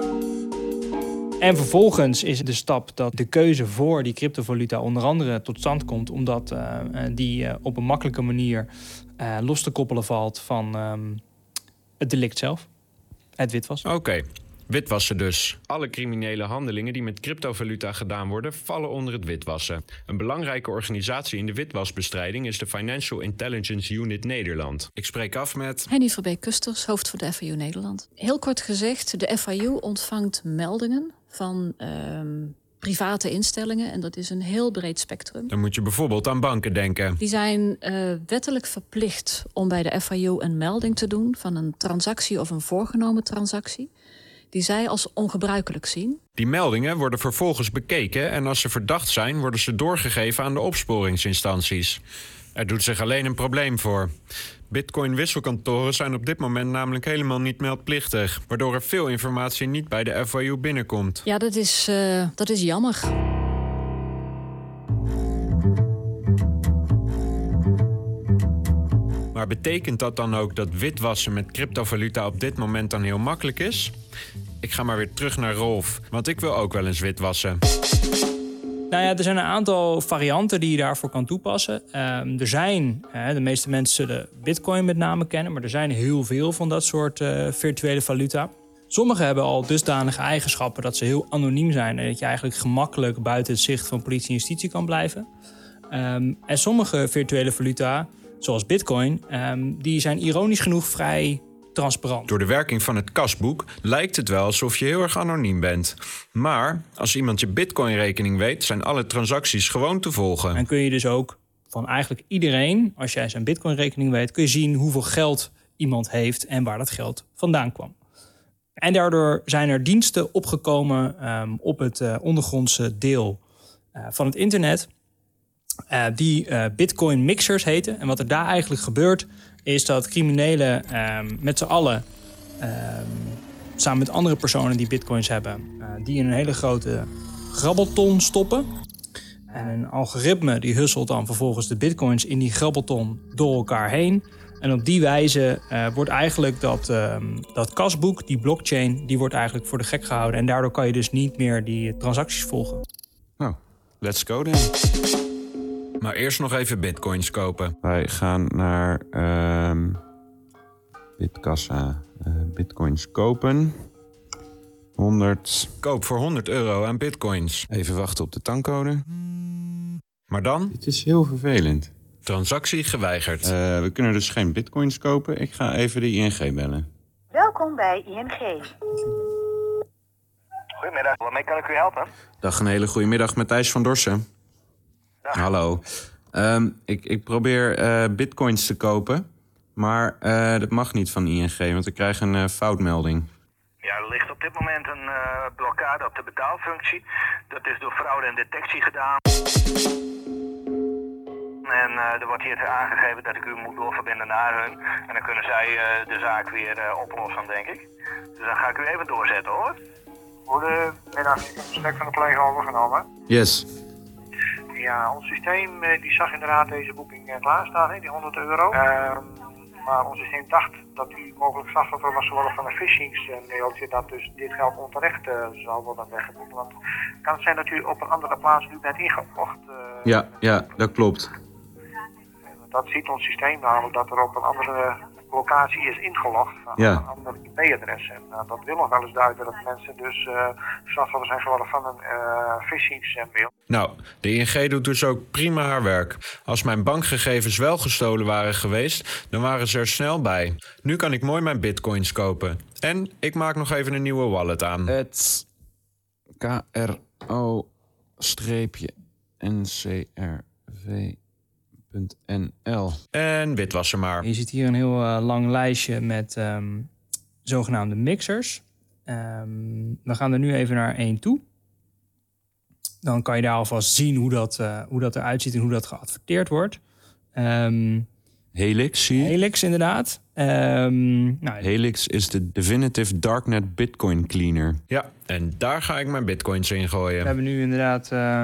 Speaker 14: En vervolgens is de stap dat de keuze voor die cryptovaluta onder andere tot stand komt, omdat uh, die uh, op een makkelijke manier uh, los te koppelen valt van um, het delict zelf. Het witwassen.
Speaker 16: Oké. Okay. Witwassen dus. Alle criminele handelingen die met cryptovaluta gedaan worden, vallen onder het witwassen. Een belangrijke organisatie in de witwasbestrijding is de Financial Intelligence Unit Nederland. Ik spreek af met...
Speaker 6: Henny Verbeek-Kusters, hoofd voor de F I U Nederland. Heel kort gezegd, de F I U ontvangt meldingen van um, private instellingen. En dat is een heel breed spectrum.
Speaker 16: Dan moet je bijvoorbeeld aan banken denken.
Speaker 6: Die zijn uh, wettelijk verplicht om bij de F I U een melding te doen van een transactie of een voorgenomen transactie die zij als ongebruikelijk zien.
Speaker 16: Die meldingen worden vervolgens bekeken en als ze verdacht zijn, worden ze doorgegeven aan de opsporingsinstanties. Er doet zich alleen een probleem voor. Bitcoin-wisselkantoren zijn op dit moment namelijk helemaal niet meldplichtig, waardoor er veel informatie niet bij de F I U binnenkomt.
Speaker 6: Ja, dat is, uh, dat is jammer.
Speaker 16: Maar betekent dat dan ook dat witwassen met cryptovaluta op dit moment dan heel makkelijk is? Ik ga maar weer terug naar Rolf, want ik wil ook wel eens witwassen.
Speaker 14: Nou ja, er zijn een aantal varianten die je daarvoor kan toepassen. Um, er zijn, uh, de meeste mensen zullen Bitcoin met name kennen, maar er zijn heel veel van dat soort uh, virtuele valuta. Sommige hebben al dusdanige eigenschappen dat ze heel anoniem zijn en dat je eigenlijk gemakkelijk buiten het zicht van politie en justitie kan blijven. Um, en sommige virtuele valuta, zoals Bitcoin, um, die zijn ironisch genoeg vrij transparant.
Speaker 16: Door de werking van het kasboek lijkt het wel alsof je heel erg anoniem bent. Maar als iemand je Bitcoin-rekening weet, zijn alle transacties gewoon te volgen.
Speaker 14: En kun je dus ook van eigenlijk iedereen, als jij zijn Bitcoin-rekening weet, kun je zien hoeveel geld iemand heeft en waar dat geld vandaan kwam. En daardoor zijn er diensten opgekomen um, op het uh, ondergrondse deel uh, van het internet, uh, die uh, Bitcoin mixers heten. En wat er daar eigenlijk gebeurt, is dat criminelen um, met z'n allen, um, samen met andere personen die bitcoins hebben, uh, die in een hele grote grabbelton stoppen. En een algoritme die hustelt dan vervolgens de bitcoins in die grabbelton door elkaar heen. En op die wijze uh, wordt eigenlijk dat, um, dat kasboek, die blockchain, die wordt eigenlijk voor de gek gehouden. En daardoor kan je dus niet meer die transacties volgen.
Speaker 16: Nou, let's go then. Maar eerst nog even bitcoins kopen. Wij gaan naar uh, Bitkassa. Uh, bitcoins kopen. honderd. Koop voor honderd euro aan bitcoins. Even wachten op de tankcode. Maar dan?
Speaker 11: Het is heel vervelend.
Speaker 16: Transactie geweigerd.
Speaker 11: Uh, we kunnen dus geen bitcoins kopen. Ik ga even de I N G bellen.
Speaker 4: Welkom bij I N G.
Speaker 8: Goedemiddag, waarmee kan ik u helpen?
Speaker 11: Dag, een hele goede middag met Thijs van Dorsen. Dag. Hallo. Um, ik, ik probeer uh, bitcoins te kopen, maar uh, dat mag niet van I N G, want ik krijg een uh, foutmelding.
Speaker 8: Ja, er ligt op dit moment een uh, blokkade op de betaalfunctie. Dat is door fraude en detectie gedaan. En uh, er wordt hier aangegeven dat ik u moet doorverbinden naar hun. En dan kunnen zij uh, de zaak weer uh, oplossen, denk ik. Dus dan ga ik u even doorzetten, hoor.
Speaker 23: Goedemiddag, ik heb een gesprek van de collega overgenomen.
Speaker 11: Yes.
Speaker 23: Ja, ons systeem uh, die zag inderdaad deze boeking uh, klaarstaan, hè, die honderd euro. Uh, maar ons systeem dacht dat u mogelijk slachtoffer was geworden van een phishingsmailtje, dat dus dit geld onterecht uh, zal worden weggeboekt. Want kan het zijn dat u op een andere plaats nu bent ingelogd? Uh,
Speaker 11: ja, ja, dat klopt.
Speaker 23: Dat ziet ons systeem namelijk, dat er op een andere locatie is ingelogd van
Speaker 11: ja.
Speaker 23: een ander I P-adres. En uh, dat wil nog wel eens duiden dat mensen dus uh, slachtoffer zijn geworden van een uh, phishing-mail.
Speaker 16: Nou, de I N G doet dus ook prima haar werk. Als mijn bankgegevens wel gestolen waren geweest, dan waren ze er snel bij. Nu kan ik mooi mijn bitcoins kopen. En ik maak nog even een nieuwe wallet aan.
Speaker 11: Het K R O-N C R V N L.
Speaker 16: En witwassen maar.
Speaker 14: Je ziet hier een heel uh, lang lijstje met um, zogenaamde mixers. Um, we gaan er nu even naar één toe. Dan kan je daar alvast zien hoe dat, uh, hoe dat eruit ziet en hoe dat geadverteerd wordt. Um,
Speaker 11: Helix, zie je?
Speaker 14: Helix, inderdaad. Um, nou,
Speaker 11: Helix is de Definitive Darknet Bitcoin Cleaner.
Speaker 16: Ja, en daar ga ik mijn bitcoins in gooien.
Speaker 14: We hebben nu inderdaad uh,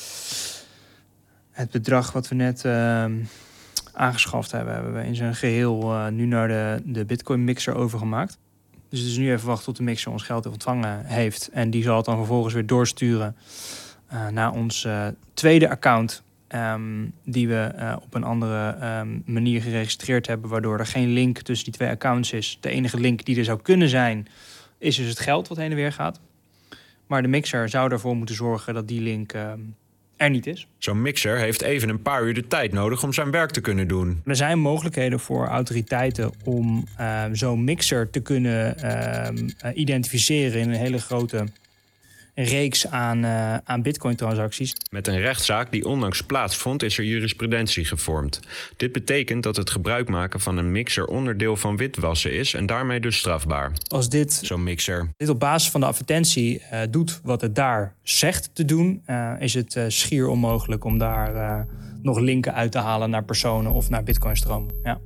Speaker 14: het bedrag wat we net uh, aangeschaft hebben, hebben we in zijn geheel uh, nu naar de, de Bitcoin mixer overgemaakt. Dus het is nu even wachten tot de mixer ons geld ontvangen heeft. En die zal het dan vervolgens weer doorsturen uh, naar ons uh, tweede account. Um, die we uh, op een andere um, manier geregistreerd hebben, waardoor er geen link tussen die twee accounts is. De enige link die er zou kunnen zijn, is dus het geld wat heen en weer gaat. Maar de mixer zou ervoor moeten zorgen dat die link uh, er niet is.
Speaker 16: Zo'n mixer heeft even een paar uur de tijd nodig om zijn werk te kunnen doen.
Speaker 14: Er zijn mogelijkheden voor autoriteiten om uh, zo'n mixer te kunnen uh, uh, identificeren in een hele grote reeks aan, uh, aan bitcoin-transacties.
Speaker 16: Met een rechtszaak die onlangs plaatsvond is er jurisprudentie gevormd. Dit betekent dat het gebruik maken van een mixer onderdeel van witwassen is en daarmee dus strafbaar.
Speaker 14: Als dit,
Speaker 16: zo'n mixer,
Speaker 14: dit op basis van de advertentie uh, doet wat het daar zegt te doen, uh, is het uh, schier onmogelijk om daar uh, nog linken uit te halen naar personen of naar bitcoinstromen. Ja.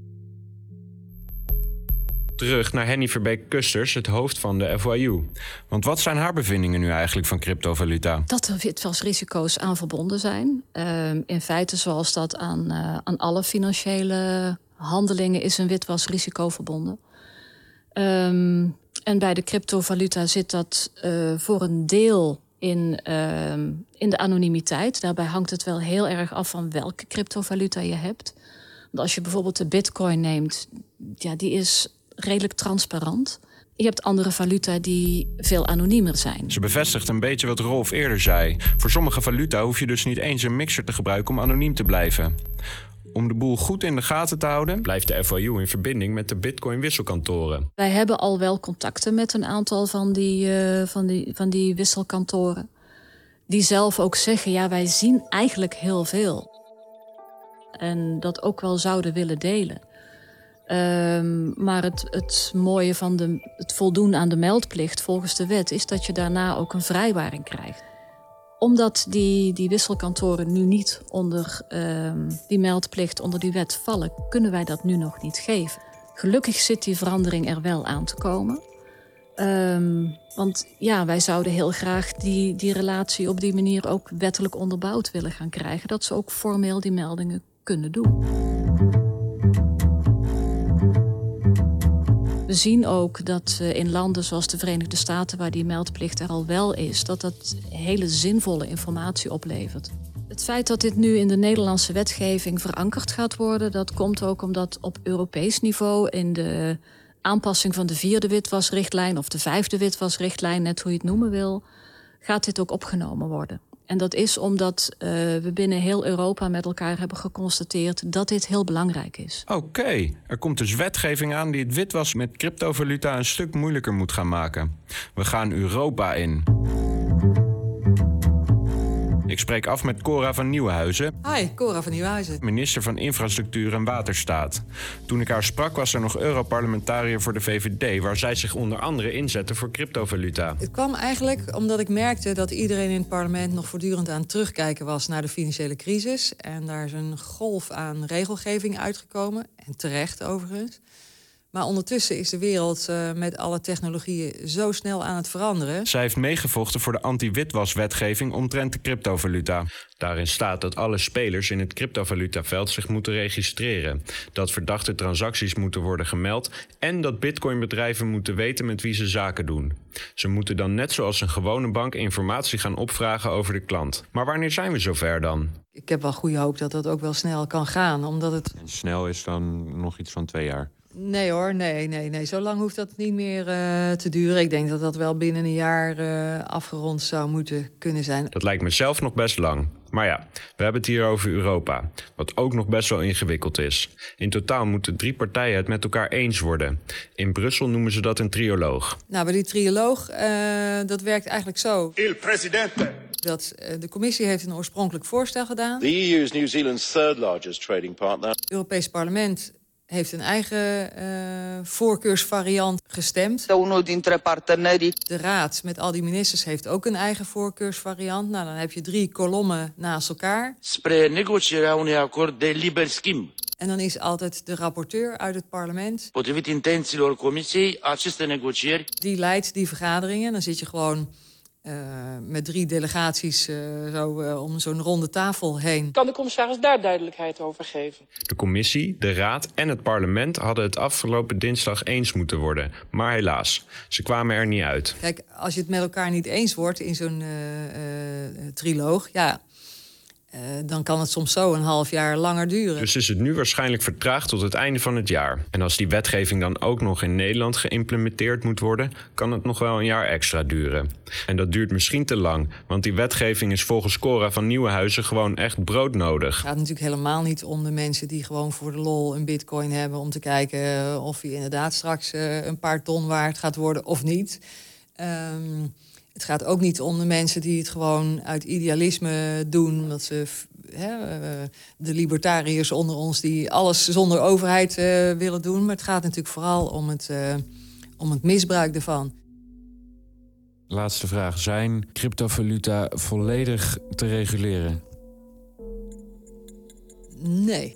Speaker 16: Terug naar Henny Verbeek-Kusters, het hoofd van de F Y U. Want wat zijn haar bevindingen nu eigenlijk van cryptovaluta?
Speaker 6: Dat er witwasrisico's aan verbonden zijn. Uh, in feite zoals dat aan, uh, aan alle financiële handelingen is een witwasrisico verbonden. Um, en bij de cryptovaluta zit dat uh, voor een deel in, uh, in de anonimiteit. Daarbij hangt het wel heel erg af van welke cryptovaluta je hebt. Want als je bijvoorbeeld de bitcoin neemt, ja, die is redelijk transparant. Je hebt andere valuta die veel anoniemer zijn.
Speaker 16: Ze bevestigt een beetje wat Rolf eerder zei. Voor sommige valuta hoef je dus niet eens een mixer te gebruiken om anoniem te blijven. Om de boel goed in de gaten te houden, blijft de F Y U in verbinding met de Bitcoin-wisselkantoren.
Speaker 6: Wij hebben al wel contacten met een aantal van die, uh, van die, van die wisselkantoren. Die zelf ook zeggen, ja, wij zien eigenlijk heel veel. En dat ook wel zouden willen delen. Um, maar het, het mooie van de, het voldoen aan de meldplicht volgens de wet is dat je daarna ook een vrijwaring krijgt. Omdat die, die wisselkantoren nu niet onder um, die meldplicht, onder die wet vallen, kunnen wij dat nu nog niet geven. Gelukkig zit die verandering er wel aan te komen. Um, want ja, wij zouden heel graag die, die relatie op die manier ook wettelijk onderbouwd willen gaan krijgen. Dat ze ook formeel die meldingen kunnen doen. We zien ook dat in landen zoals de Verenigde Staten, waar die meldplicht er al wel is, dat dat hele zinvolle informatie oplevert. Het feit dat dit nu in de Nederlandse wetgeving verankerd gaat worden, dat komt ook omdat op Europees niveau in de aanpassing van de vierde witwasrichtlijn of de vijfde witwasrichtlijn, net hoe je het noemen wil, gaat dit ook opgenomen worden. En dat is omdat uh, we binnen heel Europa met elkaar hebben geconstateerd dat dit heel belangrijk is.
Speaker 16: Oké, okay. Er komt dus wetgeving aan die het witwassen met cryptovaluta een stuk moeilijker moet gaan maken. We gaan Europa in. Ik spreek af met Cora van Nieuwenhuizen.
Speaker 1: Hi, Cora van Nieuwenhuizen.
Speaker 16: Minister van Infrastructuur en Waterstaat. Toen ik haar sprak was er nog Europarlementariër voor de V V D, waar zij zich onder andere inzette voor cryptovaluta.
Speaker 1: Het kwam eigenlijk omdat ik merkte dat iedereen in het parlement nog voortdurend aan het terugkijken was naar de financiële crisis. En daar is een golf aan regelgeving uitgekomen. En terecht overigens. Maar ondertussen is de wereld uh, met alle technologieën zo snel aan het veranderen.
Speaker 16: Zij heeft meegevochten voor de anti-witwaswetgeving omtrent de cryptovaluta. Daarin staat dat alle spelers in het cryptovalutaveld zich moeten registreren. Dat verdachte transacties moeten worden gemeld en dat bitcoinbedrijven moeten weten met wie ze zaken doen. Ze moeten dan net zoals een gewone bank informatie gaan opvragen over de klant. Maar wanneer zijn we zover dan?
Speaker 1: Ik heb wel goede hoop dat dat ook wel snel kan gaan, omdat het...
Speaker 11: En snel is dan nog iets van twee jaar?
Speaker 1: Nee hoor, nee, nee, nee. Zo lang hoeft dat niet meer uh, te duren. Ik denk dat dat wel binnen een jaar uh, afgerond zou moeten kunnen zijn.
Speaker 16: Dat lijkt me zelf nog best lang. Maar ja, we hebben het hier over Europa, wat ook nog best wel ingewikkeld is. In totaal moeten drie partijen het met elkaar eens worden. In Brussel noemen ze dat een trioloog.
Speaker 1: Nou, bij die trioloog, uh, dat werkt eigenlijk zo.
Speaker 9: Il presidente.
Speaker 1: Dat uh, de commissie heeft een oorspronkelijk voorstel gedaan.
Speaker 9: The E U is New Zealand's third largest trading partner.
Speaker 1: Het Europees Parlement heeft een eigen uh, voorkeursvariant gestemd. De Raad met al die ministers heeft ook een eigen voorkeursvariant. Nou, dan heb je drie kolommen naast elkaar. En dan is altijd de rapporteur uit het parlement. Die leidt die vergaderingen. Dan zit je gewoon Uh, met drie delegaties uh, zo, uh, om zo'n ronde tafel heen.
Speaker 10: Kan de commissaris daar duidelijkheid over geven?
Speaker 16: De commissie, de raad en het parlement hadden het afgelopen dinsdag eens moeten worden. Maar helaas, ze kwamen er niet uit.
Speaker 1: Kijk, als je het met elkaar niet eens wordt in zo'n uh, uh, triloog, ja, Uh, dan kan het soms zo een half jaar langer duren.
Speaker 16: Dus is het nu waarschijnlijk vertraagd tot het einde van het jaar. En als die wetgeving dan ook nog in Nederland geïmplementeerd moet worden, kan het nog wel een jaar extra duren. En dat duurt misschien te lang, want die wetgeving is volgens Cora van Nieuwenhuizen gewoon echt broodnodig.
Speaker 1: Het gaat natuurlijk helemaal niet om de mensen die gewoon voor de lol een bitcoin hebben om te kijken of hij inderdaad straks uh, een paar ton waard gaat worden of niet. Um, Het gaat ook niet om de mensen die het gewoon uit idealisme doen. Omdat ze, hè, de libertariërs onder ons die alles zonder overheid uh, willen doen. Maar het gaat natuurlijk vooral om het, uh, om het misbruik ervan.
Speaker 2: Laatste vraag. Zijn cryptovaluta volledig te reguleren?
Speaker 1: Nee.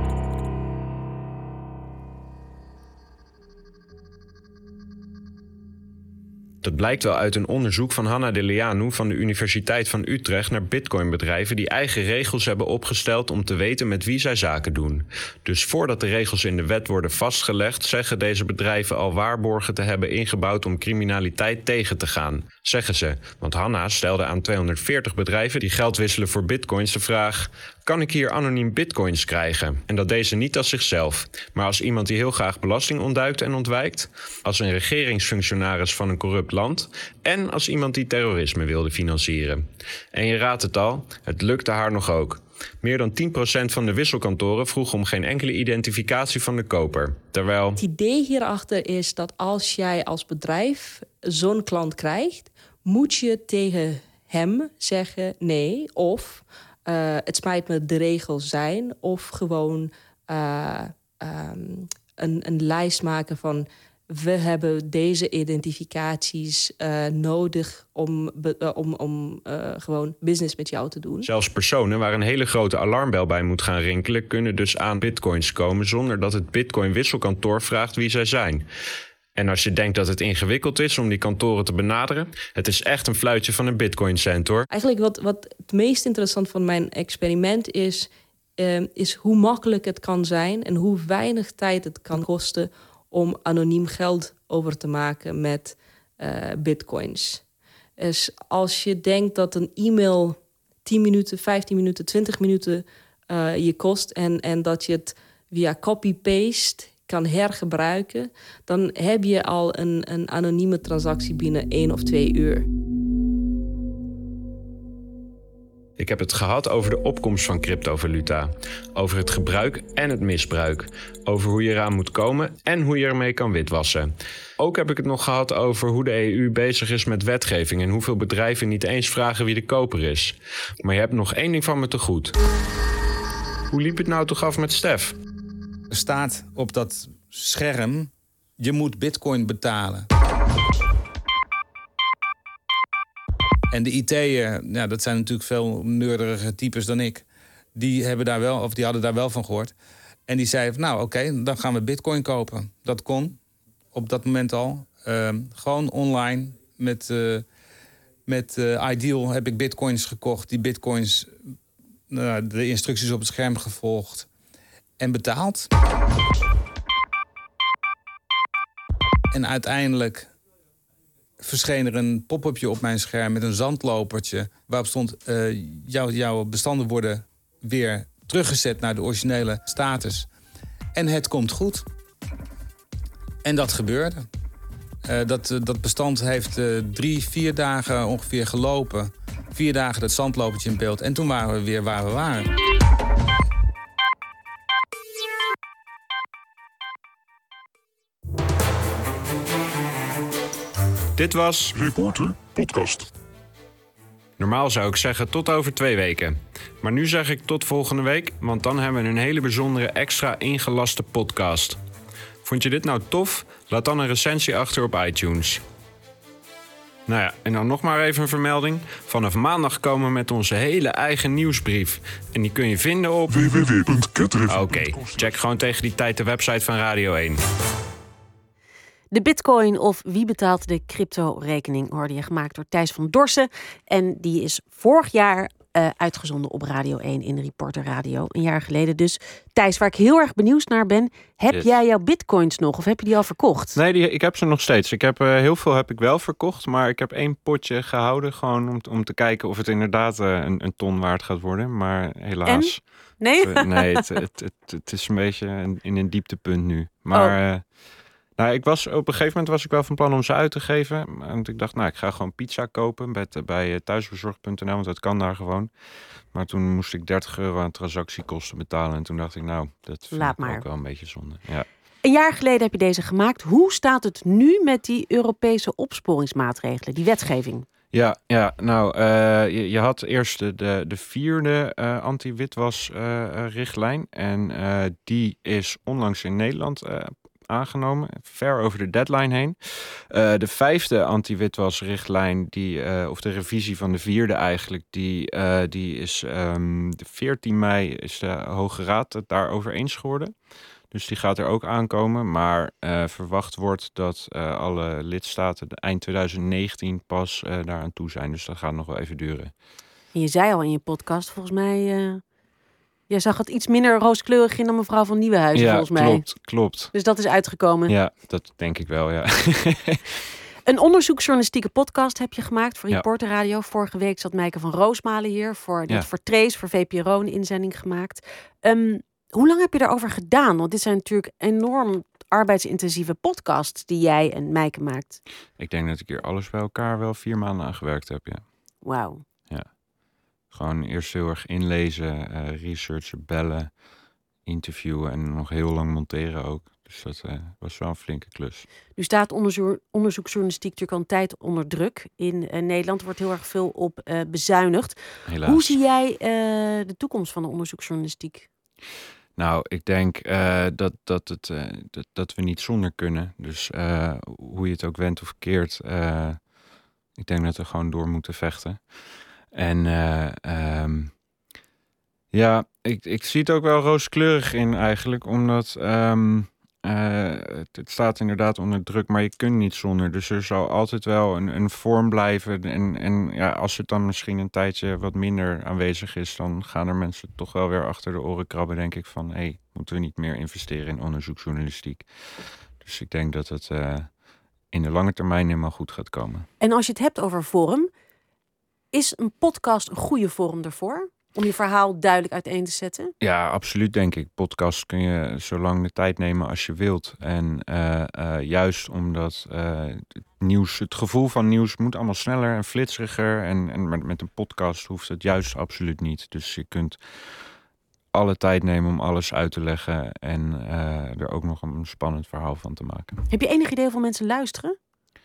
Speaker 16: Dat blijkt wel uit een onderzoek van Hanna Deleanu van de Universiteit van Utrecht naar bitcoinbedrijven die eigen regels hebben opgesteld om te weten met wie zij zaken doen. Dus voordat de regels in de wet worden vastgelegd, zeggen deze bedrijven al waarborgen te hebben ingebouwd om criminaliteit tegen te gaan. Zeggen ze, want Hanna stelde aan tweehonderdveertig bedrijven die geld wisselen voor bitcoins de vraag: kan ik hier anoniem bitcoins krijgen? En dat deed ze niet als zichzelf, maar als iemand die heel graag belasting ontduikt en ontwijkt, als een regeringsfunctionaris van een corrupt land en als iemand die terrorisme wilde financieren. En je raadt het al, het lukte haar nog ook. Meer dan tien procent van de wisselkantoren vroeg om geen enkele identificatie van de koper. Terwijl
Speaker 7: het idee hierachter is dat als jij als bedrijf zo'n klant krijgt, moet je tegen hem zeggen nee of uh, het spijt me, de regels zijn, of gewoon uh, um, een, een lijst maken van we hebben deze identificaties uh, nodig om, uh, om, om uh, gewoon business met jou te doen.
Speaker 16: Zelfs personen waar een hele grote alarmbel bij moet gaan rinkelen, kunnen dus aan bitcoins komen zonder dat het bitcoin wisselkantoor vraagt wie zij zijn. En als je denkt dat het ingewikkeld is om die kantoren te benaderen, het is echt een fluitje van een bitcoin cent, hoor.
Speaker 7: Eigenlijk wat, wat het meest interessant van mijn experiment is, uh, is hoe makkelijk het kan zijn en hoe weinig tijd het kan kosten om anoniem geld over te maken met uh, bitcoins. Dus als je denkt dat een e-mail tien minuten, vijftien minuten, twintig minuten uh, je kost en, en dat je het via copy-paste kan hergebruiken, dan heb je al een, een anonieme transactie binnen één of twee uur.
Speaker 16: Ik heb het gehad over de opkomst van cryptovaluta, over het gebruik en het misbruik, over hoe je eraan moet komen en hoe je ermee kan witwassen. Ook heb ik het nog gehad over hoe de E U bezig is met wetgeving en hoeveel bedrijven niet eens vragen wie de koper is. Maar je hebt nog één ding van me te goed. Hoe liep het nou toch af met Stef?
Speaker 17: Er staat op dat scherm, je moet bitcoin betalen. En de I T'er, ja, dat zijn natuurlijk veel neurderige types dan ik. Die, hebben daar wel, of die hadden daar wel van gehoord. En die zeiden, nou oké, okay, dan gaan we bitcoin kopen. Dat kon op dat moment al. Uh, gewoon online. Met, uh, met uh, Ideal heb ik bitcoins gekocht. Die bitcoins, uh, de instructies op het scherm gevolgd. En betaald. En uiteindelijk verscheen er een pop-upje op mijn scherm met een zandlopertje waarop stond uh, jouw, jouw bestanden worden weer teruggezet naar de originele status. En het komt goed. En dat gebeurde. Uh, dat, uh, dat bestand heeft uh, drie, vier dagen ongeveer gelopen. Vier dagen dat zandlopertje in beeld. En toen waren we weer waar we waren.
Speaker 16: Dit was
Speaker 13: Reporter Podcast.
Speaker 16: Normaal zou ik zeggen tot over twee weken. Maar nu zeg ik tot volgende week, want dan hebben we een hele bijzondere extra ingelaste podcast. Vond je dit nou tof? Laat dan een recensie achter op iTunes. Nou ja, en dan nog maar even een vermelding. Vanaf maandag komen we met onze hele eigen nieuwsbrief. En die kun je vinden op
Speaker 13: w w w punt ketrif punt com.
Speaker 16: Oké, okay, check gewoon tegen die tijd de website van Radio één.
Speaker 3: De bitcoin of wie betaalt de crypto-rekening hoorde je gemaakt door Thijs van Dorsen. En die is vorig jaar uh, uitgezonden op Radio één in Reporter Radio. Een jaar geleden dus. Thijs, waar ik heel erg benieuwd naar ben. Heb yes. jij jouw bitcoins nog of heb je die al verkocht?
Speaker 11: Nee, die, ik heb ze nog steeds. Ik heb, uh, heel veel heb ik wel verkocht. Maar ik heb één potje gehouden gewoon om, om te kijken of het inderdaad uh, een, een ton waard gaat worden. Maar helaas.
Speaker 3: En? Nee?
Speaker 11: Uh, nee, het, het, het, het is een beetje in, in een dieptepunt nu. Maar... Oh. Uh, Nou, ik was, op een gegeven moment was ik wel van plan om ze uit te geven. En ik dacht, nou, ik ga gewoon pizza kopen bij, bij thuisbezorgd punt n l, want dat kan daar gewoon. Maar toen moest ik dertig euro aan transactiekosten betalen. En toen dacht ik, nou, dat vind
Speaker 3: Laat
Speaker 11: ik
Speaker 3: maar.
Speaker 11: ook wel een beetje zonde. Ja.
Speaker 3: Een jaar geleden heb je deze gemaakt. Hoe staat het nu met die Europese opsporingsmaatregelen, die wetgeving?
Speaker 11: Ja, ja nou, uh, je, je had eerst de, de, de vierde uh, anti-witwas-richtlijn. Uh, en uh, die is onlangs in Nederland uh, aangenomen, ver over de deadline heen. Uh, de vijfde anti-witwas-richtlijn, die, uh, of de revisie van de vierde eigenlijk, die, uh, die is um, de veertien mei is de Hoge Raad het daarover eens geworden. Dus die gaat er ook aankomen. Maar uh, verwacht wordt dat uh, alle lidstaten eind twintig negentien pas uh, daaraan toe zijn. Dus dat gaat nog wel even duren.
Speaker 3: En je zei al in je podcast, volgens mij... Uh, jij zag het iets minder rooskleurig in dan mevrouw van Nieuwenhuizen,
Speaker 11: ja,
Speaker 3: volgens mij.
Speaker 11: klopt, klopt.
Speaker 3: Dus dat is uitgekomen.
Speaker 11: Ja, dat denk ik wel, ja.
Speaker 3: Een onderzoeksjournalistieke podcast heb je gemaakt voor
Speaker 11: Ja.
Speaker 3: Reporter Radio. Vorige week zat Meike van Roosmalen hier. Voor,
Speaker 11: Ja.
Speaker 3: voor Trace, voor V P R O een inzending gemaakt. Um, hoe lang heb je daarover gedaan? Want dit zijn natuurlijk enorm arbeidsintensieve podcasts die jij en Meike maakt.
Speaker 11: Ik denk dat ik hier alles bij elkaar wel vier maanden aan gewerkt heb, ja.
Speaker 3: Wauw.
Speaker 11: Ja. Gewoon eerst heel erg inlezen, uh, researchen, bellen, interviewen en nog heel lang monteren ook. Dus dat uh, was wel een flinke klus.
Speaker 3: Nu staat onderzoek, onderzoeksjournalistiek natuurlijk al een tijd onder druk. In uh, Nederland wordt heel erg veel op uh, bezuinigd.
Speaker 11: Helaas.
Speaker 3: Hoe zie jij uh, de toekomst van de onderzoeksjournalistiek?
Speaker 11: Nou, ik denk uh, dat, dat, het, uh, dat, dat we niet zonder kunnen. Dus uh, hoe je het ook wendt of keert, uh, ik denk dat we gewoon door moeten vechten. En uh, um, ja, ik, ik zie het ook wel rooskleurig in eigenlijk, omdat um, uh, het, het staat inderdaad onder druk, maar je kunt niet zonder. Dus er zal altijd wel een, een vorm blijven. En, en ja, als het dan misschien een tijdje wat minder aanwezig is, dan gaan er mensen toch wel weer achter de oren krabben, denk ik, van hé, hey, moeten we niet meer investeren in onderzoeksjournalistiek? Dus ik denk dat het uh, in de lange termijn helemaal goed gaat komen.
Speaker 3: En als je het hebt over vorm, is een podcast een goede vorm daarvoor? Om je verhaal duidelijk uiteen te zetten?
Speaker 11: Ja, absoluut denk ik. Podcast kun je zo lang de tijd nemen als je wilt. En uh, uh, juist omdat uh, het nieuws, het gevoel van nieuws moet allemaal sneller en flitseriger. En, en met, met een podcast hoeft het juist absoluut niet. Dus je kunt alle tijd nemen om alles uit te leggen en uh, er ook nog een spannend verhaal van te maken.
Speaker 3: Heb je enig idee hoeveel mensen luisteren?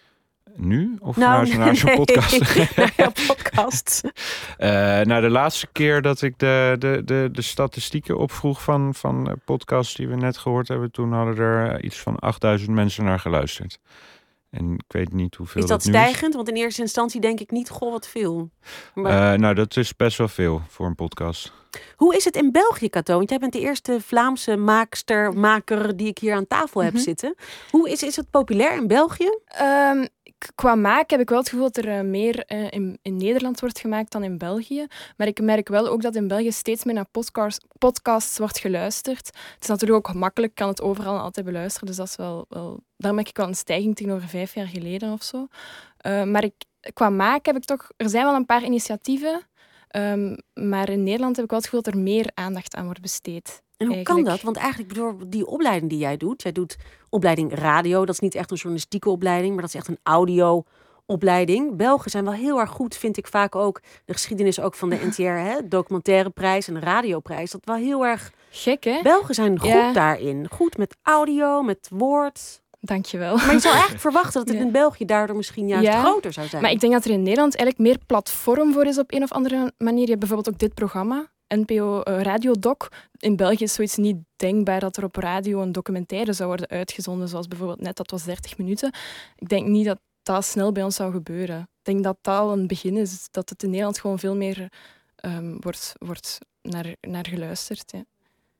Speaker 11: Nu? Of
Speaker 3: nou,
Speaker 11: naar, naar zo'n
Speaker 3: nee,
Speaker 11: podcast?
Speaker 3: naar jouw podcast.
Speaker 11: uh, nou, de laatste keer dat ik de, de, de, de statistieken opvroeg van, van podcasts die we net gehoord hebben, toen hadden er iets van achtduizend mensen naar geluisterd. En ik weet niet hoeveel
Speaker 3: is dat,
Speaker 11: dat nu
Speaker 3: stijgend? Is. Want in eerste instantie denk ik niet, goh, wat veel.
Speaker 11: Maar... Uh, nou, dat is best wel veel voor een podcast.
Speaker 3: Hoe is het in België, Cato? Want jij bent de eerste Vlaamse maakster, maker die ik hier aan tafel heb mm-hmm. zitten. Hoe is, is het populair in België?
Speaker 12: Um, qua maak heb ik wel het gevoel dat er uh, meer uh, in, in Nederland wordt gemaakt dan in België. Maar ik merk wel ook dat in België steeds meer naar podcasts, podcasts wordt geluisterd. Het is natuurlijk ook makkelijk, kan het overal en altijd beluisteren. Dus dat is wel, wel, daar merk ik wel een stijging tegenover vijf jaar geleden of zo. Uh, maar ik, qua maak heb ik toch... Er zijn wel een paar initiatieven... Um, maar in Nederland heb ik wel het gevoel dat er meer aandacht aan wordt besteed.
Speaker 3: En hoe
Speaker 12: eigenlijk.
Speaker 3: kan dat? Want eigenlijk bedoel die opleiding die jij doet, jij doet opleiding radio, dat is niet echt een journalistieke opleiding, maar dat is echt een audio-opleiding. Belgen zijn wel heel erg goed, vind ik vaak ook, de geschiedenis ook van de N T R, hè, documentaireprijs en de radioprijs, dat wel heel erg...
Speaker 12: Gek, hè?
Speaker 3: Belgen zijn goed ja. daarin. Goed met audio, met woord...
Speaker 12: Dankjewel.
Speaker 3: Maar je zou eigenlijk verwachten dat het ja. in België daardoor misschien juist ja, groter zou zijn.
Speaker 12: Maar ik denk dat er in Nederland eigenlijk meer platform voor is op een of andere manier. Je hebt bijvoorbeeld ook dit programma, N P O uh, Radiodoc. In België is zoiets niet denkbaar dat er op radio een documentaire zou worden uitgezonden, zoals bijvoorbeeld net, dat was dertig minuten. Ik denk niet dat dat snel bij ons zou gebeuren. Ik denk dat dat al een begin is, dat het in Nederland gewoon veel meer um, wordt, wordt naar, naar geluisterd. Ja.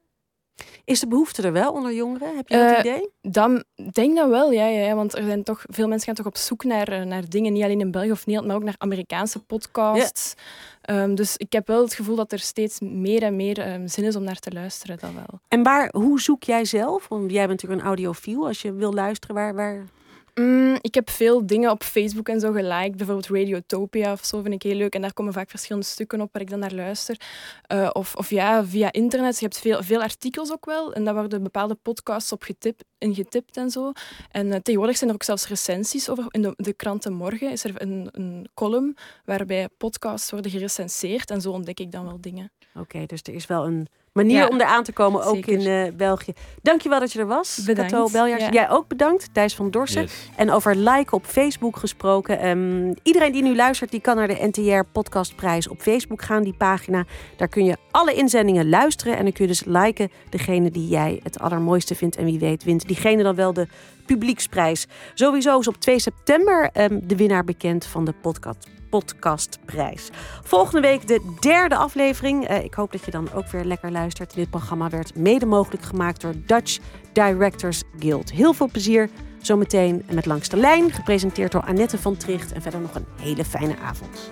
Speaker 3: Is de behoefte er wel onder jongeren? Heb je dat uh, idee?
Speaker 12: Dan denk dat wel, ja, ja, want er zijn toch veel mensen gaan toch op zoek naar, naar dingen, niet alleen in België of Nederland, maar ook naar Amerikaanse podcasts. Ja. Um, dus ik heb wel het gevoel dat er steeds meer en meer um, zin is om naar te luisteren, dat wel.
Speaker 3: En waar, hoe zoek jij zelf? Want jij bent natuurlijk een audiofiel. Als je wil luisteren, waar... waar...
Speaker 12: Mm, ik heb veel dingen op Facebook en zo geliked. Bijvoorbeeld Radiotopia of zo vind ik heel leuk. En daar komen vaak verschillende stukken op waar ik dan naar luister. Uh, of, of ja, via internet. Je hebt veel, veel artikels ook wel. En daar worden bepaalde podcasts op getipt, in getipt en zo. En uh, tegenwoordig zijn er ook zelfs recensies over. In de, de kranten Morgen is er een, een column waarbij podcasts worden gerecenseerd. En zo ontdek ik dan wel dingen.
Speaker 3: Oké, okay, dus er is wel een manier
Speaker 12: Ja,
Speaker 3: om eraan te komen, ook
Speaker 12: zeker.
Speaker 3: in uh, België. Dankjewel dat je er was,
Speaker 12: Bedankt.
Speaker 3: Cato Beljaars.
Speaker 12: Ja.
Speaker 3: Jij ook bedankt, Thijs van Dorsen.
Speaker 2: Yes.
Speaker 3: En over liken op Facebook gesproken. Um, iedereen die nu luistert, die kan naar de N T R Podcastprijs op Facebook gaan, die pagina. Daar kun je alle inzendingen luisteren en dan kun je dus liken degene die jij het allermooiste vindt. En wie weet wint diegene dan wel de publieksprijs. Sowieso is op twee september um, de winnaar bekend van de podcast. Podcastprijs. Volgende week de derde aflevering. Uh, ik hoop dat je dan ook weer lekker luistert. Dit programma werd mede mogelijk gemaakt door Dutch Directors Guild. Heel veel plezier zometeen met Langs de Lijn, gepresenteerd door Annette van Tricht. En verder nog een hele fijne avond.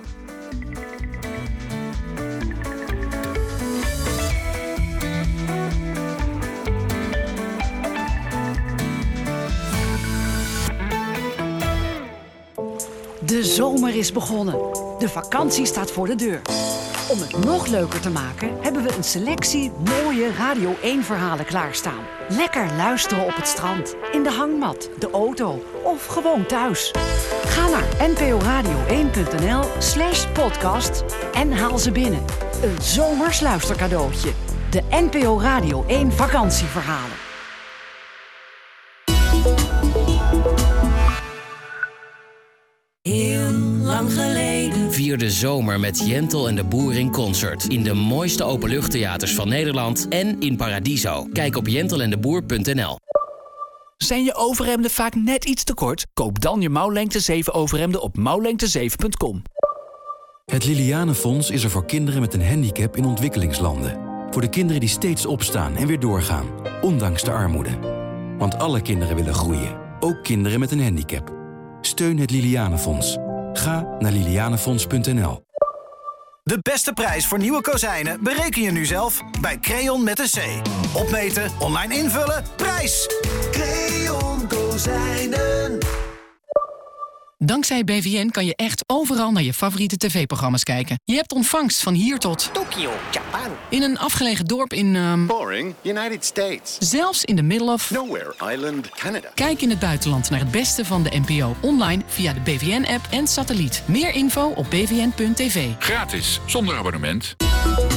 Speaker 15: De zomer is begonnen. De vakantie staat voor de deur. Om het nog leuker te maken hebben we een selectie mooie Radio één-verhalen klaarstaan. Lekker luisteren op het strand, in de hangmat, de auto of gewoon thuis. Ga naar nporadio één punt n l slash podcast en haal ze binnen. Een zomers luistercadeautje. De N P O Radio één vakantieverhalen.
Speaker 20: Heel lang geleden. Vier de zomer met Jentel en de Boer in concert. In de mooiste openluchttheaters van Nederland en in Paradiso. Kijk op jentel en de boer punt n l.
Speaker 21: Zijn je overhemden vaak net iets te kort? Koop dan je mouwlengte zeven overhemden op mouwlengte zeven punt com.
Speaker 24: Het Lilianenfonds is er voor kinderen met een handicap in ontwikkelingslanden. Voor de kinderen die steeds opstaan en weer doorgaan, ondanks de armoede. Want alle kinderen willen groeien, ook kinderen met een handicap. Steun het Lilianenfonds. Ga naar lilianenfonds punt n l.
Speaker 25: De beste prijs voor nieuwe kozijnen bereken je nu zelf bij Creon met een C. Opmeten, online invullen, prijs! Creon Kozijnen.
Speaker 26: Dankzij B V N kan je echt overal naar je favoriete tv-programma's kijken. Je hebt ontvangst van hier tot
Speaker 27: Tokio, Japan.
Speaker 26: In een afgelegen dorp in... Um...
Speaker 27: Boring, United States.
Speaker 26: Zelfs in the middle of...
Speaker 27: Nowhere, Island, Canada.
Speaker 26: Kijk in het buitenland naar het beste van de N P O. Online via de B V N-app en satelliet. Meer info op b v n punt t v.
Speaker 28: Gratis, zonder abonnement.